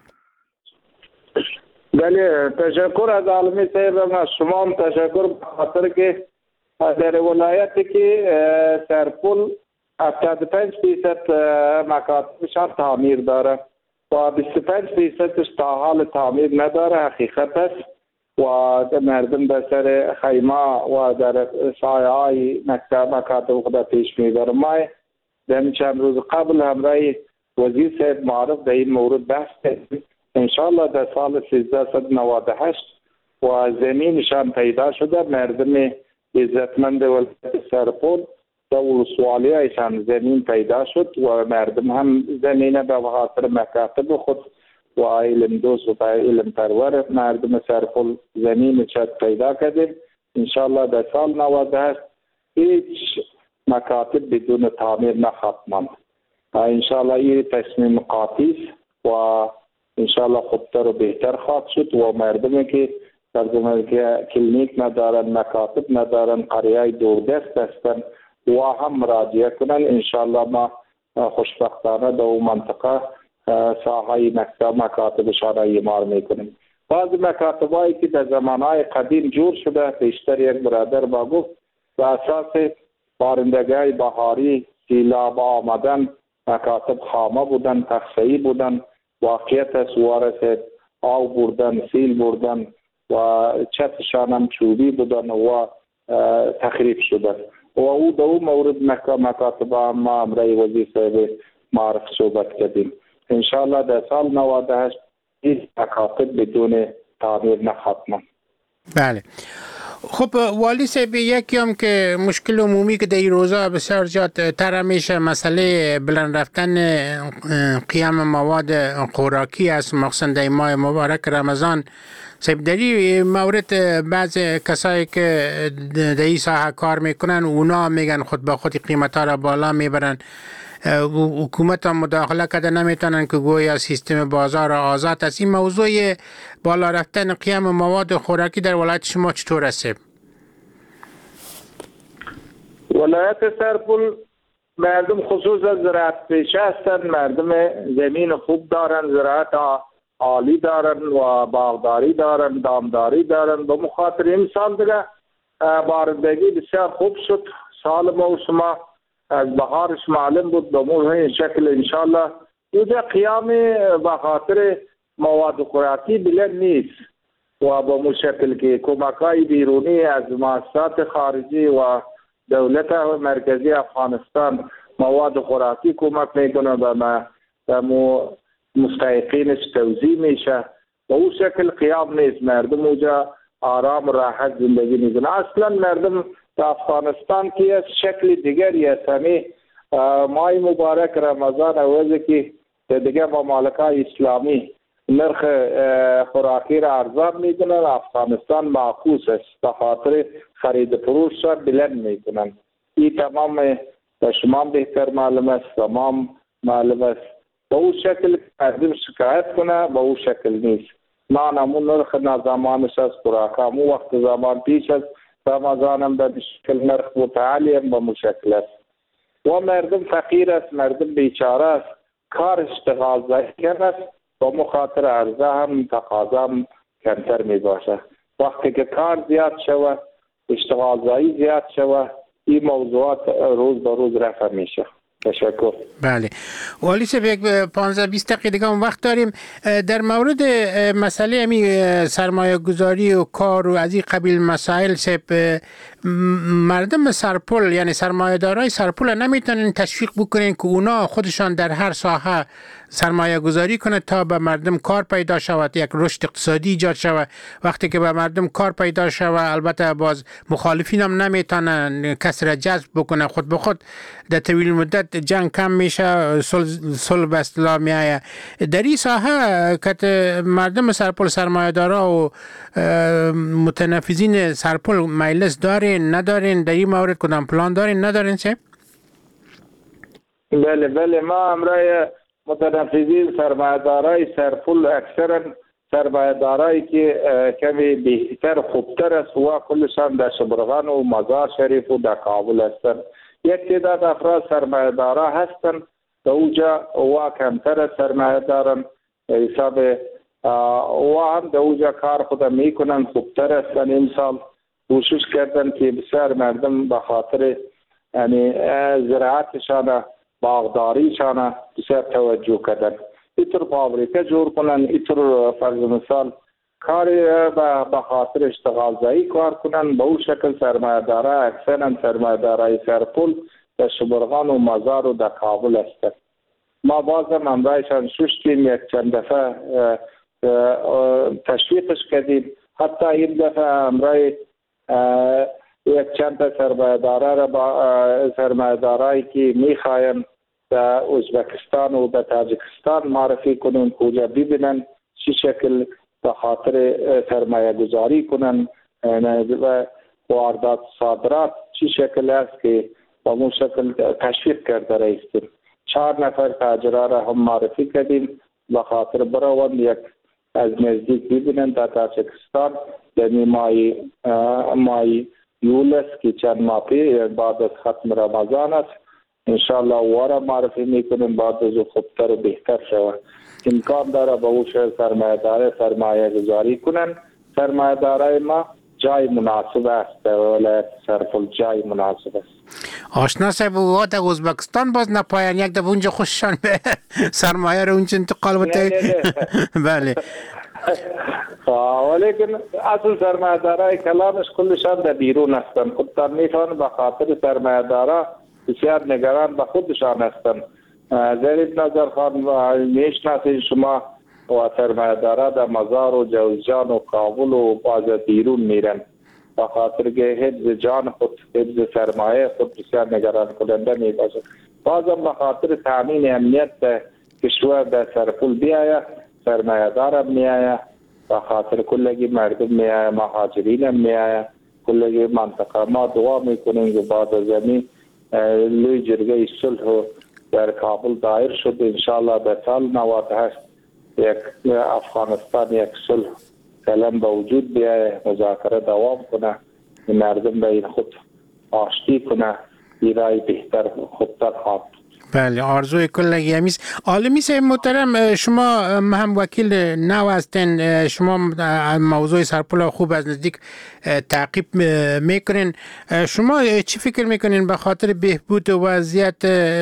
بله تشکر از عالمی صاحب. از شما هم تشکر به خاطر که در ولایتی که سرپل هفتاد و پنج درصد مکاتبش تعمیر داره و بیست و پنج درصدش تا حال تعمیر نداره، حقیقت است و مردم در سر خیمه و در سایه های مکاتب خود پیش میبره. ما در چند روز قبل همراه وزیر صاحب معرف در این مورد بحث کردیم. انشاءالله در سال سیزده نود و هشت و زمینشان پیدا شده. مردم عزتمند ولایت سرپل در ولسوالی ایشان زمین پیدا شد و مردم هم زمین به خاطر مکاتب خود و علم دوست و علم پرور مردم سرپل زمین چت پیدا کردیم. انشاءالله در سال نود و هشت هیچ مکاتب بدون تعمیر نخواهد. انشاءالله این تصمیم قاطعی و انشاءالله خوبتر و بهتر خواهد شد و مردمی که در زمانی که کلینیک ندارن، مکاتب ندارن، قریه دوردست هستن و هم مراجعه کنن. انشاءالله ما خوشبختانه در اون منطقه ساحه مکتب مکاتبشان ایمار میکنیم. بعض مکاتبایی که در زمانهای قدیم جور شده، پیشتر یک برادر با گفت به اساس بارندگی بهاری سیلاب آمدن مکاتب خامه بودن، تخصیی بودن، واقعیت سوارس آب بردن، سیل بردن و چتشان هم چوبی بودن و تخریب شدن و او در اون مورد مکاتب هم ما امرای وزیر صاحب معرف صحبت کردیم. انشاءالله در سال نود و هشت این مکاتب بدون تعمیر نخواهد. بله. خب والی صاحب، یکی هم که مشکل عمومی که در این روزا بسیار زیاد تر میشه مسئله بلند رفتن قیام مواد خوراکی است، مخصوصا در ماه مبارک رمضان. صاحب در این مورد بعض کسایی که در این ساحه کار میکنن اونا میگن خود به خود قیمتا را بالا میبرن. حکومت هم مداخله کرده نمیتونن که گویا سیستم بازار آزاد است. این موضوع بالا رفتن قیام مواد خوراکی در ولایت شما چطور است؟ ولایت سرپل مردم خصوصا زراعت پیشه هستند، مردم زمین خوب دارن، زراعت عالی دارن و باغداری دارن، دامداری دارن. به مخاطر این سال دیگه بارندگی بسیار خوب شد. سال موسم از بهارش معلوم بود. به مورد شکل انشالله اینجا قیام به خاطر مواد خوراکی بلند نیست و به مشکل که کمک‌های بیرونی از مؤسسات خارجی و دولت مرکزی افغانستان مواد خوراکی کمک میکنه و به مستحقینش توزیع میشه و او شکل قیام نیست. مردم اونجا آرام و راحت زندگی میکنه. اصلا مردم در افغانستان که از شکل دیگری است. همین ماه مبارک رمضان اوزه که دیگه ممالکای اسلامی نرخ خوراکی را ارزان میکنن، افغانستان معکوس است، به خاطر خرید فروش را بلند میکنن. این تمام به شما بهتر معلوم است، تمام معلوم است. به او شکل مردم شکایت کنه، به او شکل نیست. نان همون نرخ زمانش از خوراک همون وقت زمان پیش از رمضان هم به شکل نرخ متعالی هم به مشکل است و مردم فقیر است، مردم بیچاره است، کار اشتغال ضعیف است و مخاطر عرضه هم تقاضا هم کمتر می باشه. وقتی که کار زیاد شود، اشتغال ضعیف زیاد شود، این موضوعات روز به روز رفع میشه. تشکر. بله. والی صاحب یک پانزده بیست دقیقه دیگه هم وقت داریم. در مورد مسئله امی سرمایه گذاری و کار و از این قبیل مسائل صاحب، مردم سرپل یعنی سرمایه دارای سرپل نمیتونن تشویق بکنین که اونا خودشان در هر ساحه سرمایه گذاری کنه تا به مردم کار پیدا شود، یک رشد اقتصادی ایجاد شود. وقتی که به مردم کار پیدا شود، البته باز مخالفین هم نمیتونن کس را جذب بکنه. خود به خود در طویل مدت جنگ کم میشه، صلح به اصطلاح میآید. در این ساحه که مردم سرپل سرمایه دارا و متنفذین سرپل مجلس دارین ندارین؟ در این مورد کدام پلان دارین ندارین چه؟ بله بله، ما امرای متنفذین سرمایه‌دارای سرپل اکثرا سرمایه‌دارایی که کمی بهتر خوبتر است و کلشان در شبرغان و مزار شریف و در کابل هستند. یک تعداد افراد سرمایه‌دارا هستند در اونجا و کمتر سرمایه‌داران حساب و هم در اونجا کار خود میکنن، خوبتر هستند. این سال کوشش کردن که بسیار مردم به خاطر یعنی زراعتشان باغداریشان بسیار توجه کردن. اینطور فابریکه جور کنن، اینطور فرض مثال کاری به خاطر اشتغال زایی کار کنن. به اون شکل سرمایه‌دارا اکثرا سرمایه‌دارای سرپل در شبرغان و مزار و در کابل است. ما بازم امرایشان ششتیم، یک چند دفعه تشویقش کردیم. حتی این دفعه امرای یک چند تا سرمایه‌دارا را با سرمایه‌دارایی که میخواین در ازبکستان و در تاجیکستان معرفی کنیم، کجا ببینن چی شکل به خاطر سرمایه گذاری کنن و واردات صادرات چی شکل است که با اون شکل تشویق کرده رایستیم. چهار نفر تاجرها را هم معرفی کردیم به خاطر براون یک از نزدیک ببینن در تاجیکستان در مای مای یولس که چند ماه پیش بعد از ختم رمضان است انشالله وارا معرفی میکنیم، بعد از خوبتر و بهتر شود. امکان داره با او شهر سرمایه داره سرمایه گذاری کنن. سرمایه داره ما جای مناسب است در ولایت سرپل، جای مناسب است. آشنا صاحب و در ازبکستان باز نپاین یک دفعه اونجا خوششان به سرمایه رو اونجا انتقال بده. بله ولیکن اصل سرمایه دارای کلانش کلشان در بیرون هستن. خودتان میفهمن به خاطر سرمایه دارا بسیار نگران به خودشان هستن. ظریف نظر خان میشناسید شما و سرمایه دارا در مزار و جوزجان و کابل و باز بیرون میرن به خاطر که حفظ جان خود، حفظ سرمایه خود بسیار نگران کننده می باشد. بازم به خاطر تامین امنیت کشور در سرپل بیاید، سرمایه دار میاید، به خاطر کلگی مردم میاید، مهاجرین میاید، کلگی منطقه ما دعا میکنیم که بعد از زمین لوی جرگه صلح در کابل دایر شد. انشاءالله در سال نود و هشت یک افغانستان یک صلح کلم به وجود بیاید، مذاکره دوام کنه، مردم به این خود آشتی کنه، ایرای بهتر خودتر خواب. بله آرزوی کلگی همیست. عالمی صاحب محترم، شما هم وکیل نو هستین، شما موضوع سرپل خوب از نزدیک تعقیب میکنین. شما چی فکر میکنین به خاطر بهبود وضعیت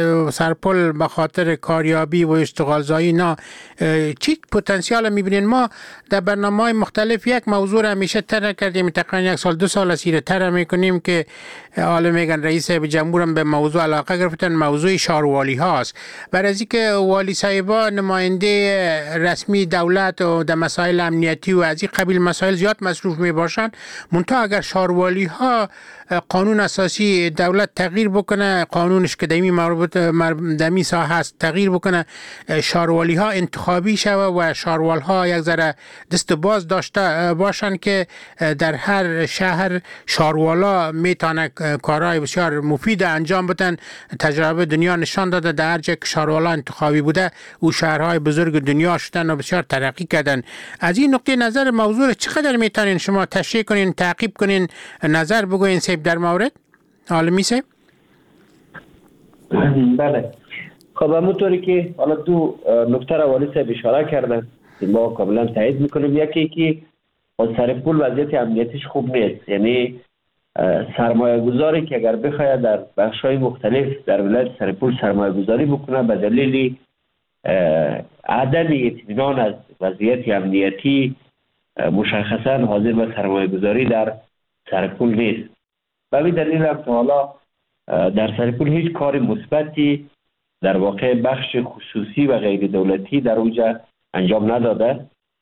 سرپل، به خاطر کاریابی و اشتغالزایی نه چی پتانسیال میبینین؟ ما در برنامه‌های مختلف یک موضوع همیشه طرح کردیم، تقریبا یک سال دو سال است طرح میکنیم که حالا میگن رئیس جمهور هم به موضوع علاقه گرفتن، موضوع شاروالی هاست. برای از اینکه والی صاحبا نماینده رسمی دولت و در مسائل امنیتی و از این قبیل مسائل زیاد مصروف می باشند، منتها اگر شاروالی ها قانون اساسی دولت تغییر بکنه، قانونش که دمی مربوط دمی ساحه است تغییر بکنه، شاروالی ها انتخابی شوه و شاروال ها یک ذره دست باز داشته باشن که در هر شهر شاروالا میتونه کارهای بسیار مفید انجام بدن. تجربه دنیا نشان داده در هر جای که شاروالا انتخابی بوده او شهرهای بزرگ دنیا شدن و بسیار ترقی کردن. از این نقطه نظر موضوع چقدر میتونین شما تشریح کنین، تعقیب کنین، نظر بگوین صاحب در مورد؟ عالمی صاحب؟ بله خب همونطوری که حالا دو نکته را والی صاحب اشاره کردن ما کاملا تایید میکنیم. یکی که سرپل وضعیت امنیتیش خوب نیست، یعنی سرمایه گذاری که اگر بخواید در بخش های مختلف در ولایت سرپل سرمایه گذاری بکنه به دلیل عدم اطمینان از وضعیت امنیتی مشخصا حاضر به سرمایه گذاری در سرپل نیست. به این دلیل هم تا حالا در سرپل هیچ کار مثبتی در واقع بخش خصوصی و غیر دولتی در اونجا انجام نداده.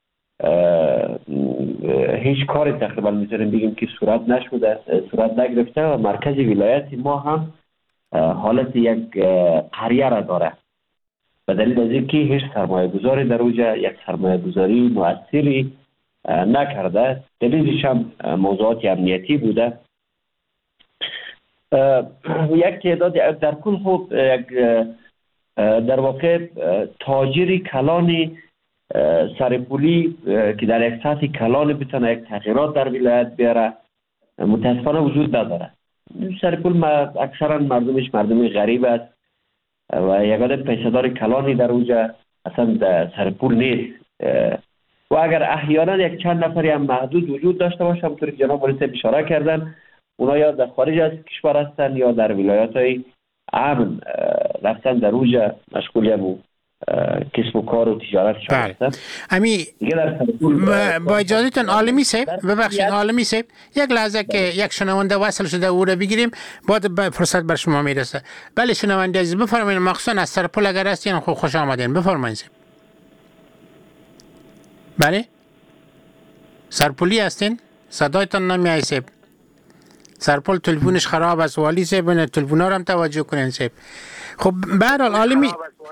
هیچ کار تقریبا میتونیم بگیم که صورت نشده، صورت نگرفته و مرکز ولایت ما هم حالت یک قریه را داره به دلیل از اینکه هیچ سرمایه گذاری در اونجا یک سرمایه گذاری مؤثری نکرده. دلیلش هم موضوعات امنیتی بوده. یک تعداد در کل خوب یک در واقع تاجری کلانی سرپولی که در یک سطح کلان بتونه یک تغییرات در ولایت بیاره متاسفانه وجود نداره. سرپول اکثرا مردمش مردم غریب است و یک آدم پیسه‌دار کلانی در اونجا اصلا در سرپول نیست و اگر احیانا یک چند نفری هم محدود وجود داشته باشه همونطوری که جناب والی صاحب اشاره کردن اونا یا در خارج از کشور هستن یا در ولایت های امن رفتن در اونجا مشغول هم کسب و کار و تجارتشان است. امی با اجازهتون عالمی صاحب، ببخشید عالمی صاحب، یک لحظه که یک شنونده وصل شده او را بگیریم، بعد فرصت بر شما میرسه. بله شنونده عزیز بفرمایید، مخصوصا از سرپل اگر هستین خوب خوش آمدین، بفرمایید صاحب. بله سرپلی هستین؟ صدایتان نمیاد صاحب. سرپل تلفنش خراب است، والی صاحب نه تلفن هم توجه کنین صاحب. خب به هر حال عالمی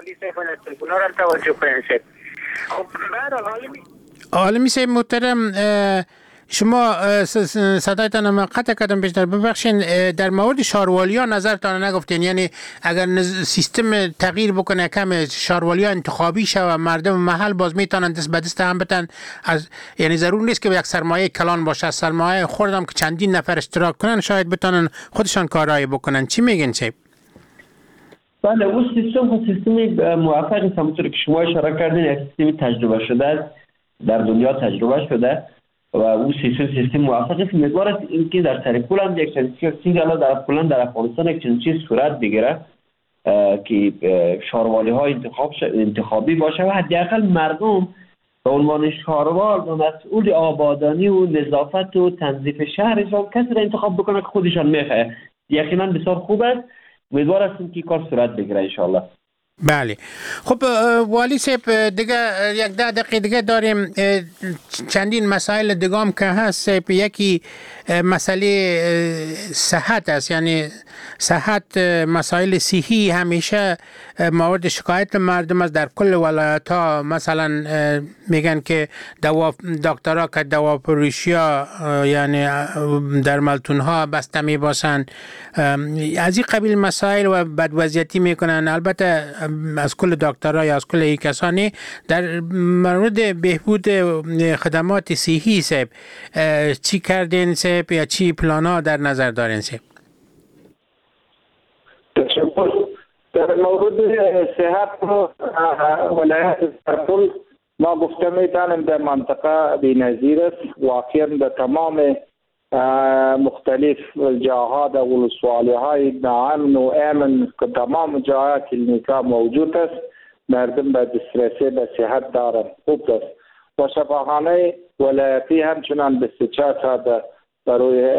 عالمی صاحب محترم، شما صدایتان هم قطع کردم بیشتر ببخشین. در مورد شاروالی ها نظرتان نگفتین، یعنی اگر سیستم تغییر بکنه کم شاروالی ها انتخابی شود، مردم محل باز میتونن دست به دست هم بتن، از یعنی ضرور نیست که یک سرمایه کلان باشه، سرمایه خوردم که چندین نفر اشتراک کنن شاید بتونن خودشان کارایی بکنن. چی میگین صاحب؟ بله اون سیستم خود سیستمی موفقی است، همونطور که شما اشاره کردین یک سیستمی تجربه شده است، در دنیا تجربه شده و اون سیستم سیستم موفقی است. امیدوار است اینکه در سرپل هم یک چیزی حالا در کلا در افغانستان یک چیزی صورت بگیره که شاروالی ها انتخاب انتخابی باشه و حداقل مردم به عنوان شاروال و مسئول آبادانی و نظافت و تنظیف شهرشان کسی را انتخاب بکنه که خودشان میخواه. یقینا بسیار خوب است. امیدوار هستیم که کار صورت بگیره ان شاء الله. بله خب والی صاحب دیگه یک ده دقیقه دیگه داریم. چندین مسائل دیگه هم که هست صاحب. یکی مسئله صحت است، یعنی صحت مسائل صحی همیشه مورد شکایت مردم است در کل ولایت ها. مثلا میگن که دوا دکترها که دوا فروشی ها یعنی در ملتون ها بسته می باشن، از این قبیل مسائل و بدوضعیتی میکنن. البته از کل دکترها یا از کل این کسانی در مورد بهبود خدمات صحی صاحب چی کردین صاحب یا چی پلانا در نظر دارین صاحب؟ تشکر. در مورد صحت ولایت سرپل ما گفته میتونیم در منطقه بی‌نظیر است. واقعا در تمام مختلف جاها در ولسوالی های ناامن و امن که تمام جاها کلینیکا موجود است، مردم به دسترسی به صحت دارند. خوب است و شفاخانه ولایتی همچنان بیست و چهار ساعت برای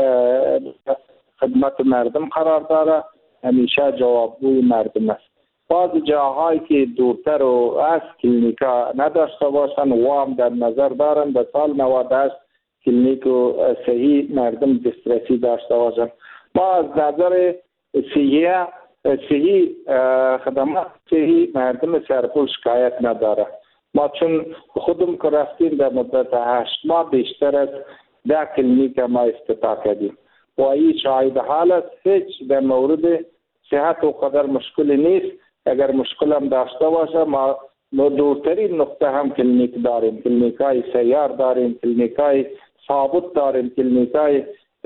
خدمت مردم قرار داره، همیشه جوابگوی مردم است. بعض جاهایی که دورتر و از کلینیکا نداشته باشند و هم در نظر دارند به سال نود و هشت کلینیک و صحی مردم دسترسی داشته باشند. ما از نظر صحی صحی خدمات صحی مردم سرپل شکایت نداره. ما چون خودم که رفتیم در مدت هشت ماه بیشتر از ده کلینیک ما افتتاح کردیم و این شاهد حال است. هیچ در مورد صحت و قدر مشکلی نیست. اگر مشکل هم داشته باشه ما دورترین نقطه هم کلینیک داریم، کلینیک های سیار داریم، کلینیک های ثابت داریم، کلینیک های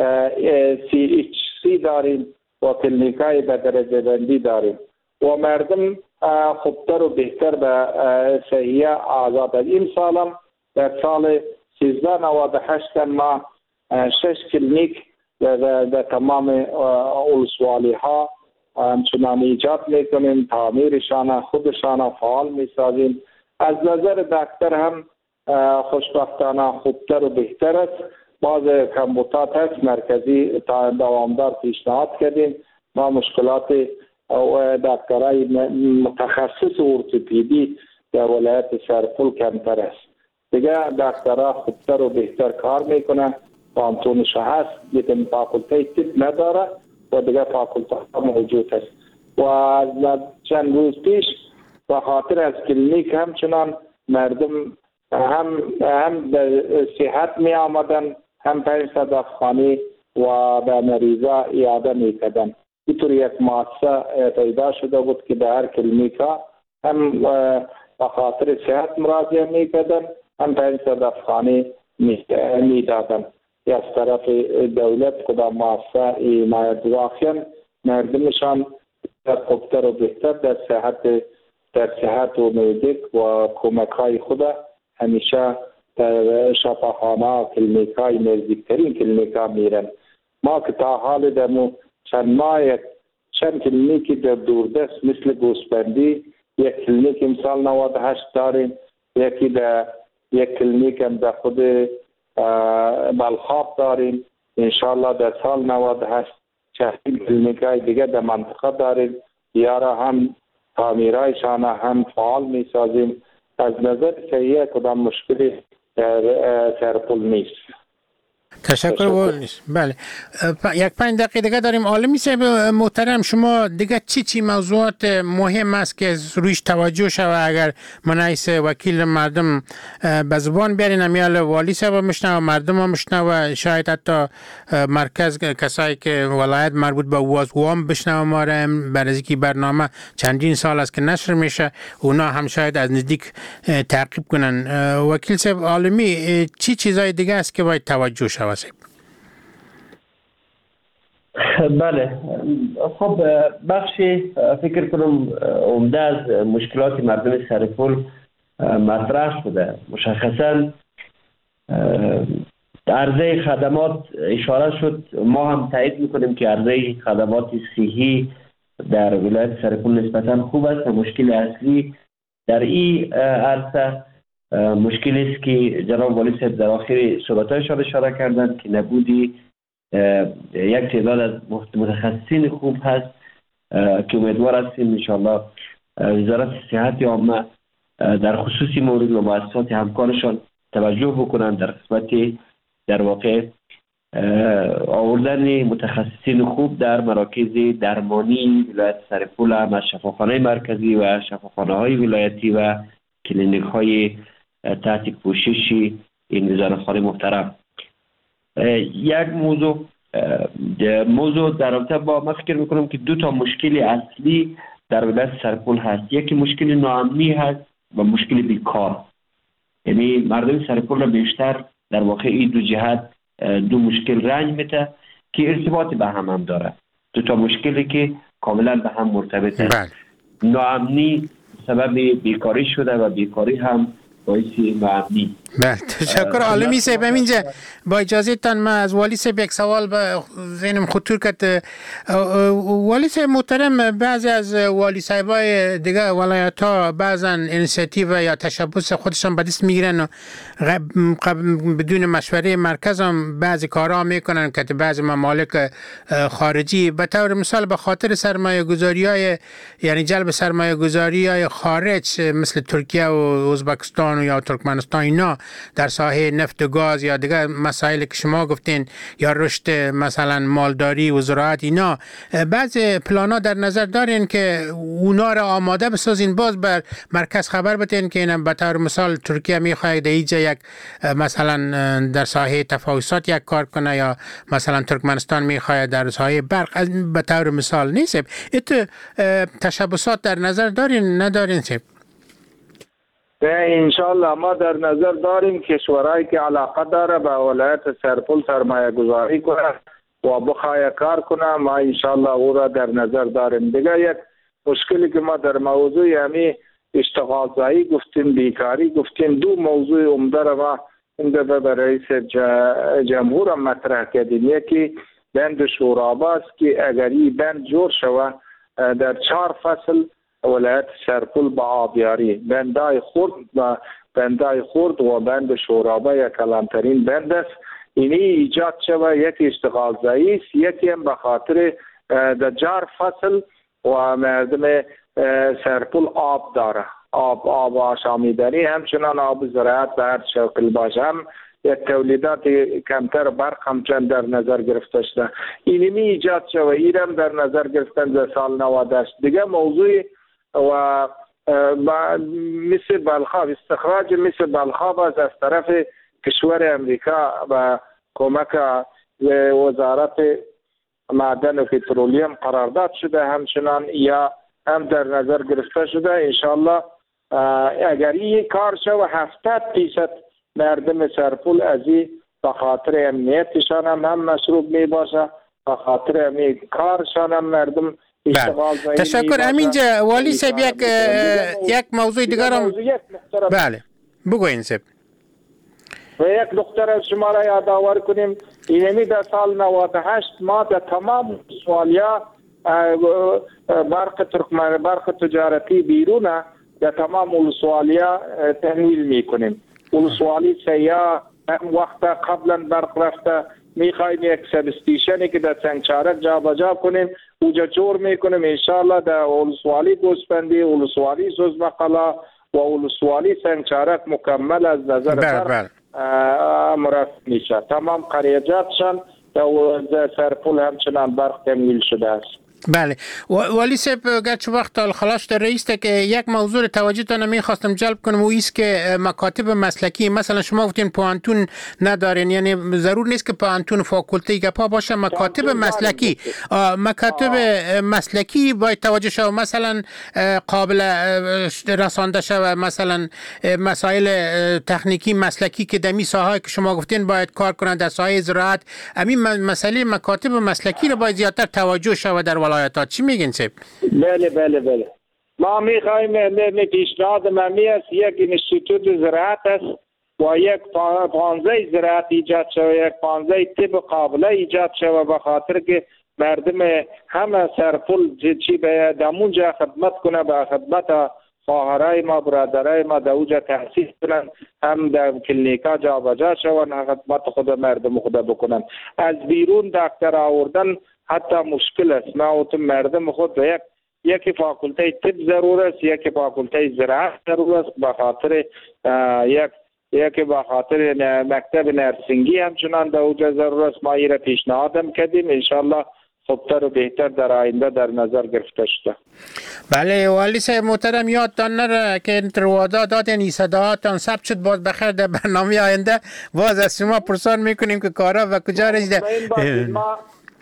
سی ایچ سی داریم و کلینیک های به درجه بندی داریم و مردم خوبتر و بهتر به صحیح آزاد. این سال هم در سال سیزده نود و هشت ما شش کلینیک در تمام ولسوالی ها همچنان ایجاد میکنیم، تعمیرشان خودشان فعال میسازیم. از نظر دکتر هم خوشبختانه خوبتر و بهتر است. بعض کمبودات هست مرکزی تا دوامدار پیشنهاد کردیم. ما مشکلات دکترای متخصص ارتوپدی در ولایت سرپل کمتر است. دیگه دکترها خوبتر و بهتر کار میکنن. پانتونش هست، لیکن فاکولته طب نداره و دیگه فاکولته موجود است. و از چند روز پیش به خاطر از کلینیک همچنان مردم هم هم به صحت می آمدن، هم پنج صد افغانی و به مریضا اعاده می کردن. اینطور یک مؤسسه پیدا شده بود که در هر کلینیکا هم به خاطر صحت مراجعه می کردن، هم پنج صد افغانی می دادن. از طرف دولت خدا مؤسسه حمایت واقعا مردمشان در خوبتر و بهتر در صحت در صحت و مدیک و کمک های خود همیشه در شفاخانه کلینیک های نزدیکترین کلینیک ها میرن. ما که تا حال در چند ماه چند کلینیکی در دوردست مثل گوسفندی یک کلینیک امسال نود و هشت داریم، یکی در یک کلینیک هم در خود بلخاب داریم. انشالله در سال نود و هشت چهین کلینیک های دیگه در منطقه داریم، یا را هم تعمیرایشان هم فعال می سازیم. از نظر صحیح کدام مشکلی سرپل نیست. تشکر نیست. بله، یک پنج دقیقه دیگه داریم. عالمی صاحب محترم، شما دیگه چی چی موضوعات مهم است که رویش توجه شود اگر منعیس وکیل مردم به زبان بیارین؟ امیال والی صاحب مشنو، مردم هم مشنو، شاید حتی مرکز کسایی که ولایت مربوط به وازوام بشنو ما را، برای که برنامه چندین سال است که نشر میشه، اونا هم شاید از نزدیک تعقیب کنن. وکیل صاحب عالمی، چی چیزای دیگه است که باید توجه شود؟ بله، خب بخشی فکر کنم عمده از مشکلات مردم سرپل مطرح شده. مشخصا عرضه خدمات اشاره شد، ما هم تایید میکنیم که عرضه خدمات صحی در ولایت سرپل نسبتا خوب است. مشکل اصلی در این عرصه مشکلی است که جناب والی صاحب در آخر صحبت‌هایشان اشاره کردند که نبودی یک تعداد از متخصصین خوب هست که امیدوار هستیم انشاءالله وزارت صحت عامه در خصوصی مورد و مؤسسات همکارشان توجه بکنند در قسمت در واقع آوردن متخصصین خوب در مراکز درمانی ولایت سرپل، هم از شفاخانه مرکزی و شفاخانه‌های ولایتی و کلینیک‌های تحت پوشش این وزارتخانه محترم. یک موضوع موضوع در رابطه با ما فکر میکنم که دو تا مشکل اصلی در ولایت سرپل هست. یکی مشکل ناامنی هست و مشکل بیکار. یعنی مردم سرپل را بیشتر در واقع این دو جهت دو مشکل رنج میده که ارتباط به هم هم داره. دو تا مشکلی که کاملا به هم مرتبطه. ناامنی سبب بیکاری شده و بیکاری هم باعث ناامنی. بله، تشکر عالمی صاحب. اینجا با اجازه تان من از والی صاحب یک سوال به ذهنم خطور کرد. والی صاحب محترم، بعضی از والی صاحبای دیگه ولایت ها بعضا اینیشیتیو یا تشبث خودشان به دست میگیرن و بدون مشوره مرکز هم بعضی کارها میکنن که بعضی ممالک خارجی به طور مثال به خاطر سرمایه گذاری های یعنی جلب سرمایه گذاری های خارج مثل ترکیه و ازبکستان و یا ترکمنستان اینا در ساحه نفت و گاز یا دیگر مسائلی که شما گفتین یا رشد مثلا مالداری و زراعت، اینا بعض پلانا در نظر دارین که اونا را آماده بسازین، باز بر مرکز خبر بدین که اینا به طور مثال ترکیه میخواد اینجا یک مثلا در ساحه تفاوضات یک کار کنه یا مثلا ترکمنستان میخواد در ساحه برق، به طور مثال نیست. ایت تشبثات در نظر دارین ندارین سیب؟ انشالله ما در نظر داریم کشورهایی که علاقه داره به ولایت سرپل سرمایه گذاری کنه و بخواه کار کنه، ما انشالله او را در نظر داریم. دیگه یک مشکلی که ما در موضوع همی اشتغال زایی گفتیم، بیکاری گفتیم، دو موضوع عمده را ما این دفعه به رئیس جمهور مطرح کردیم. یکی بند شورابه است که اگر این بند جور شود در چهار فصل ولایت سرپل با آبیاری، بندای خورد و بندای خورد و بند شورابه یک کلانترین بند است. اینی ایجاد شود یک اشتغال زایی است، یکی هم به خاطر در جار فصل و مردم سرپل آب داره، آب آب آشامیدنی، همچنان آب زراعت به هر شکل باشه، هم یک تولیدات کمتر برق همچنان در نظر گرفته شده. اینی ایجاد شود، ایرم در نظر گرفتن در سال نود و هشت. دیگه موضوع و مثل بلخاب، استخراج مثل بلخاب از از طرف کشور امریکا و کمک وزارت معدن و پترولیم قرارداد شده، همچنان یا هم در نظر گرفته شده. انشالله اگر این کار شد هفتاد درصد مردم سرپل از این به خاطر امنیتشان هم, هم مشروب می باشه، به خاطر امی کارشان هم مردم بله. تشکر. همینجا والی صاحب یک یک موضوع دیگر هم بله بگوین صاحب. و یک دکتر از شما را یادآور کنیم، اینمی در سال نود و هشت ما در تمام سوالیا برق ترکمن برق تجارتی بیرون در تمام ولسوالی‌ها تحویل میکنیم. ولسوالی سیاه هم وقت قبلا برق رفته، میخوایم یک سبستیشنی که در سنگچارک جا بجا کنیم اوجا جور میکنیم انشالله در ولسوالی گوسفندی، ولسوالی سوزمقلا و ولسوالی سنگچارک مکمل از نظر برق مرفع میشه. تمام قریجاتشان در سرپول همچنان برق تمویل شده است. بله والی صاحب گرچه وقت الخلاص در رئیس که یک موضوع توجهتان میخواستم جلب کنم و ایست که مکاتب مسلکی مثلا شما گفتین پوانتون ندارین، یعنی ضرور نیست که پوانتون فاکولته گپا باشه، مکاتب مسلکی مکاتب مسلکی باید توجه شود مثلا قابل رسانده شود، مثلا مسائل تکنیکی مسلکی که دمی ساحه که شما گفتین باید کار کنند در ساحه زراعت، همین مسئله مکاتب مسلکی رو باید زیادتر توجه شود در ولایتات. چی میگین صاحب؟ بله بله بله ما میخوایم پیشنهاد ممی است یک اینستیتوت زراعت است و یک پانزه زراعت ایجاد شود، یک پانزه طب قابله ایجاد شود به خاطر که مردم همه سرپل چی به دمونجا خدمت کنه، به خدمت خواهرای ما برادرای ما در اوجا تحصیل کنن، هم در کلینیکا جا بجا شون، خدمت خود مردم خود بکنن. از بیرون دکتر آوردن حتی مشکل است. ما اوتم مردم خود یک یکی فاکولته طب ضرور است، یکی فاکولته زراعت ضرور است، به خاطر یک یکی به خاطر مکتب نرسینگی همچنان در اوجا ضرور است. ما ایره پیشنهادم کردیم، انشالله خوبتر و بهتر در آینده در نظر گرفته شده. بله والی صاحب محترم یادتان نره که انتروادات دادن ای صداهاتان ثبت شد، باز بخیر در برنامه آینده باز از شما پرسان میکنیم که کارا و کجا رسیده. ما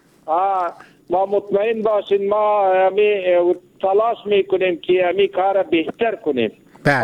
ما مطمئن باشین ما همی تلاش میکنیم که همی کار بهتر کنیم. بله.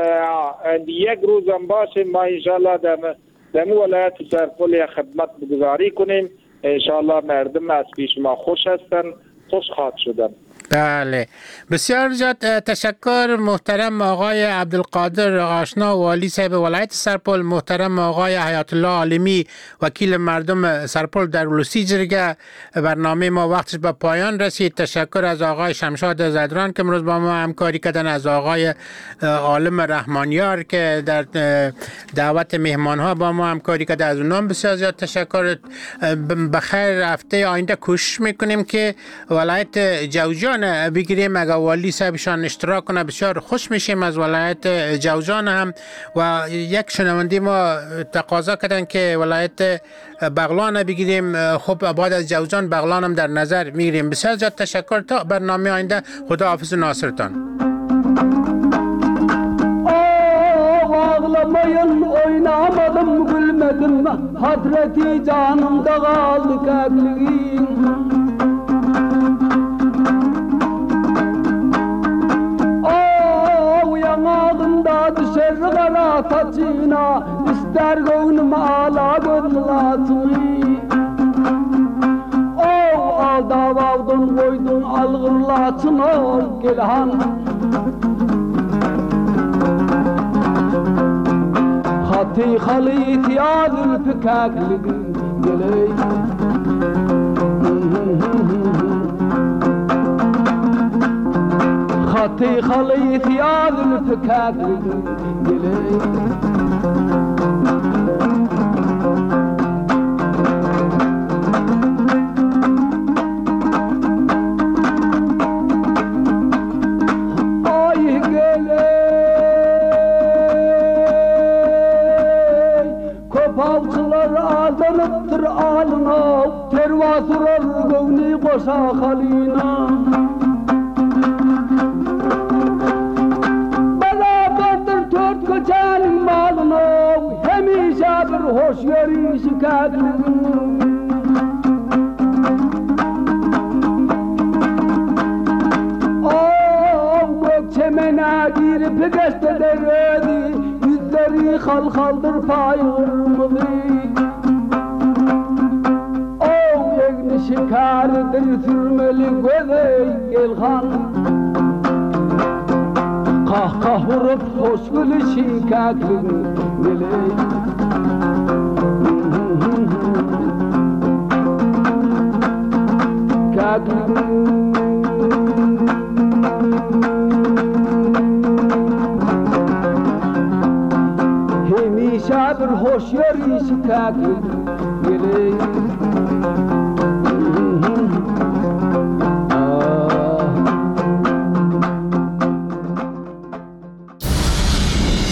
یک روز هم باشیم ما انشالله در در ولایت سرپل خدمت بگذاری کنیم، انشالله مردم از پیش ما خوش هستن، خوش خواهد شدن. بله بسیار زیاد تشکر محترم آقای عبدالقادر آشنا والی صاحب ولایت سرپل، محترم آقای حیات الله عالمی وکیل مردم سرپل در ولسی جرگه. برنامه ما وقتش به پایان رسید. تشکر از آقای شمشاد زدران که امروز با ما همکاری کردن، از آقای عالم رحمانیار که در دعوت مهمان ها با ما همکاری کرده، از اونام بسیار زیاد تشکر. بخیر هفته آینده کوشش میکنیم که ولایت جوزجان بگیریم، اگر والی صاحبشان اشتراک کنه بسیار خوش میشیم. از ولایت جوزجان هم و یک شنونده ما تقاضا کردن که ولایت بغلان بگیریم، خب بعد از جوزجان بغلان هم در نظر میگیریم. بسیار زیاد تشکر. تا برنامه آینده خدا حافظ ناصرتان. Ağlamayın oynamadım gülmedim, hasreti canımda kaldı kalbim. Oh yanağında düşer kara saçına, ister gönlüm ağla gönlatını. Oh alda vardın koydun algırlatını gelhan. خطي خليت يا ذو الفكاك لقلي خطي خليت يا ذو الفكاك لقلي aldanıptır alına, tervasurar gövni koşa halina. Beraberdir dört köçenin malına, hemişe bir hoş yeri şikayetliğin. Oh gökçemene girip geçte deredi, yüzleri hal haldır payırmıdı. Şikardır sürmeli gözey gelhan, kah kah vurup hoş gülü şikaklı geley. شکل همیشه بر هوشیاری شکل گلی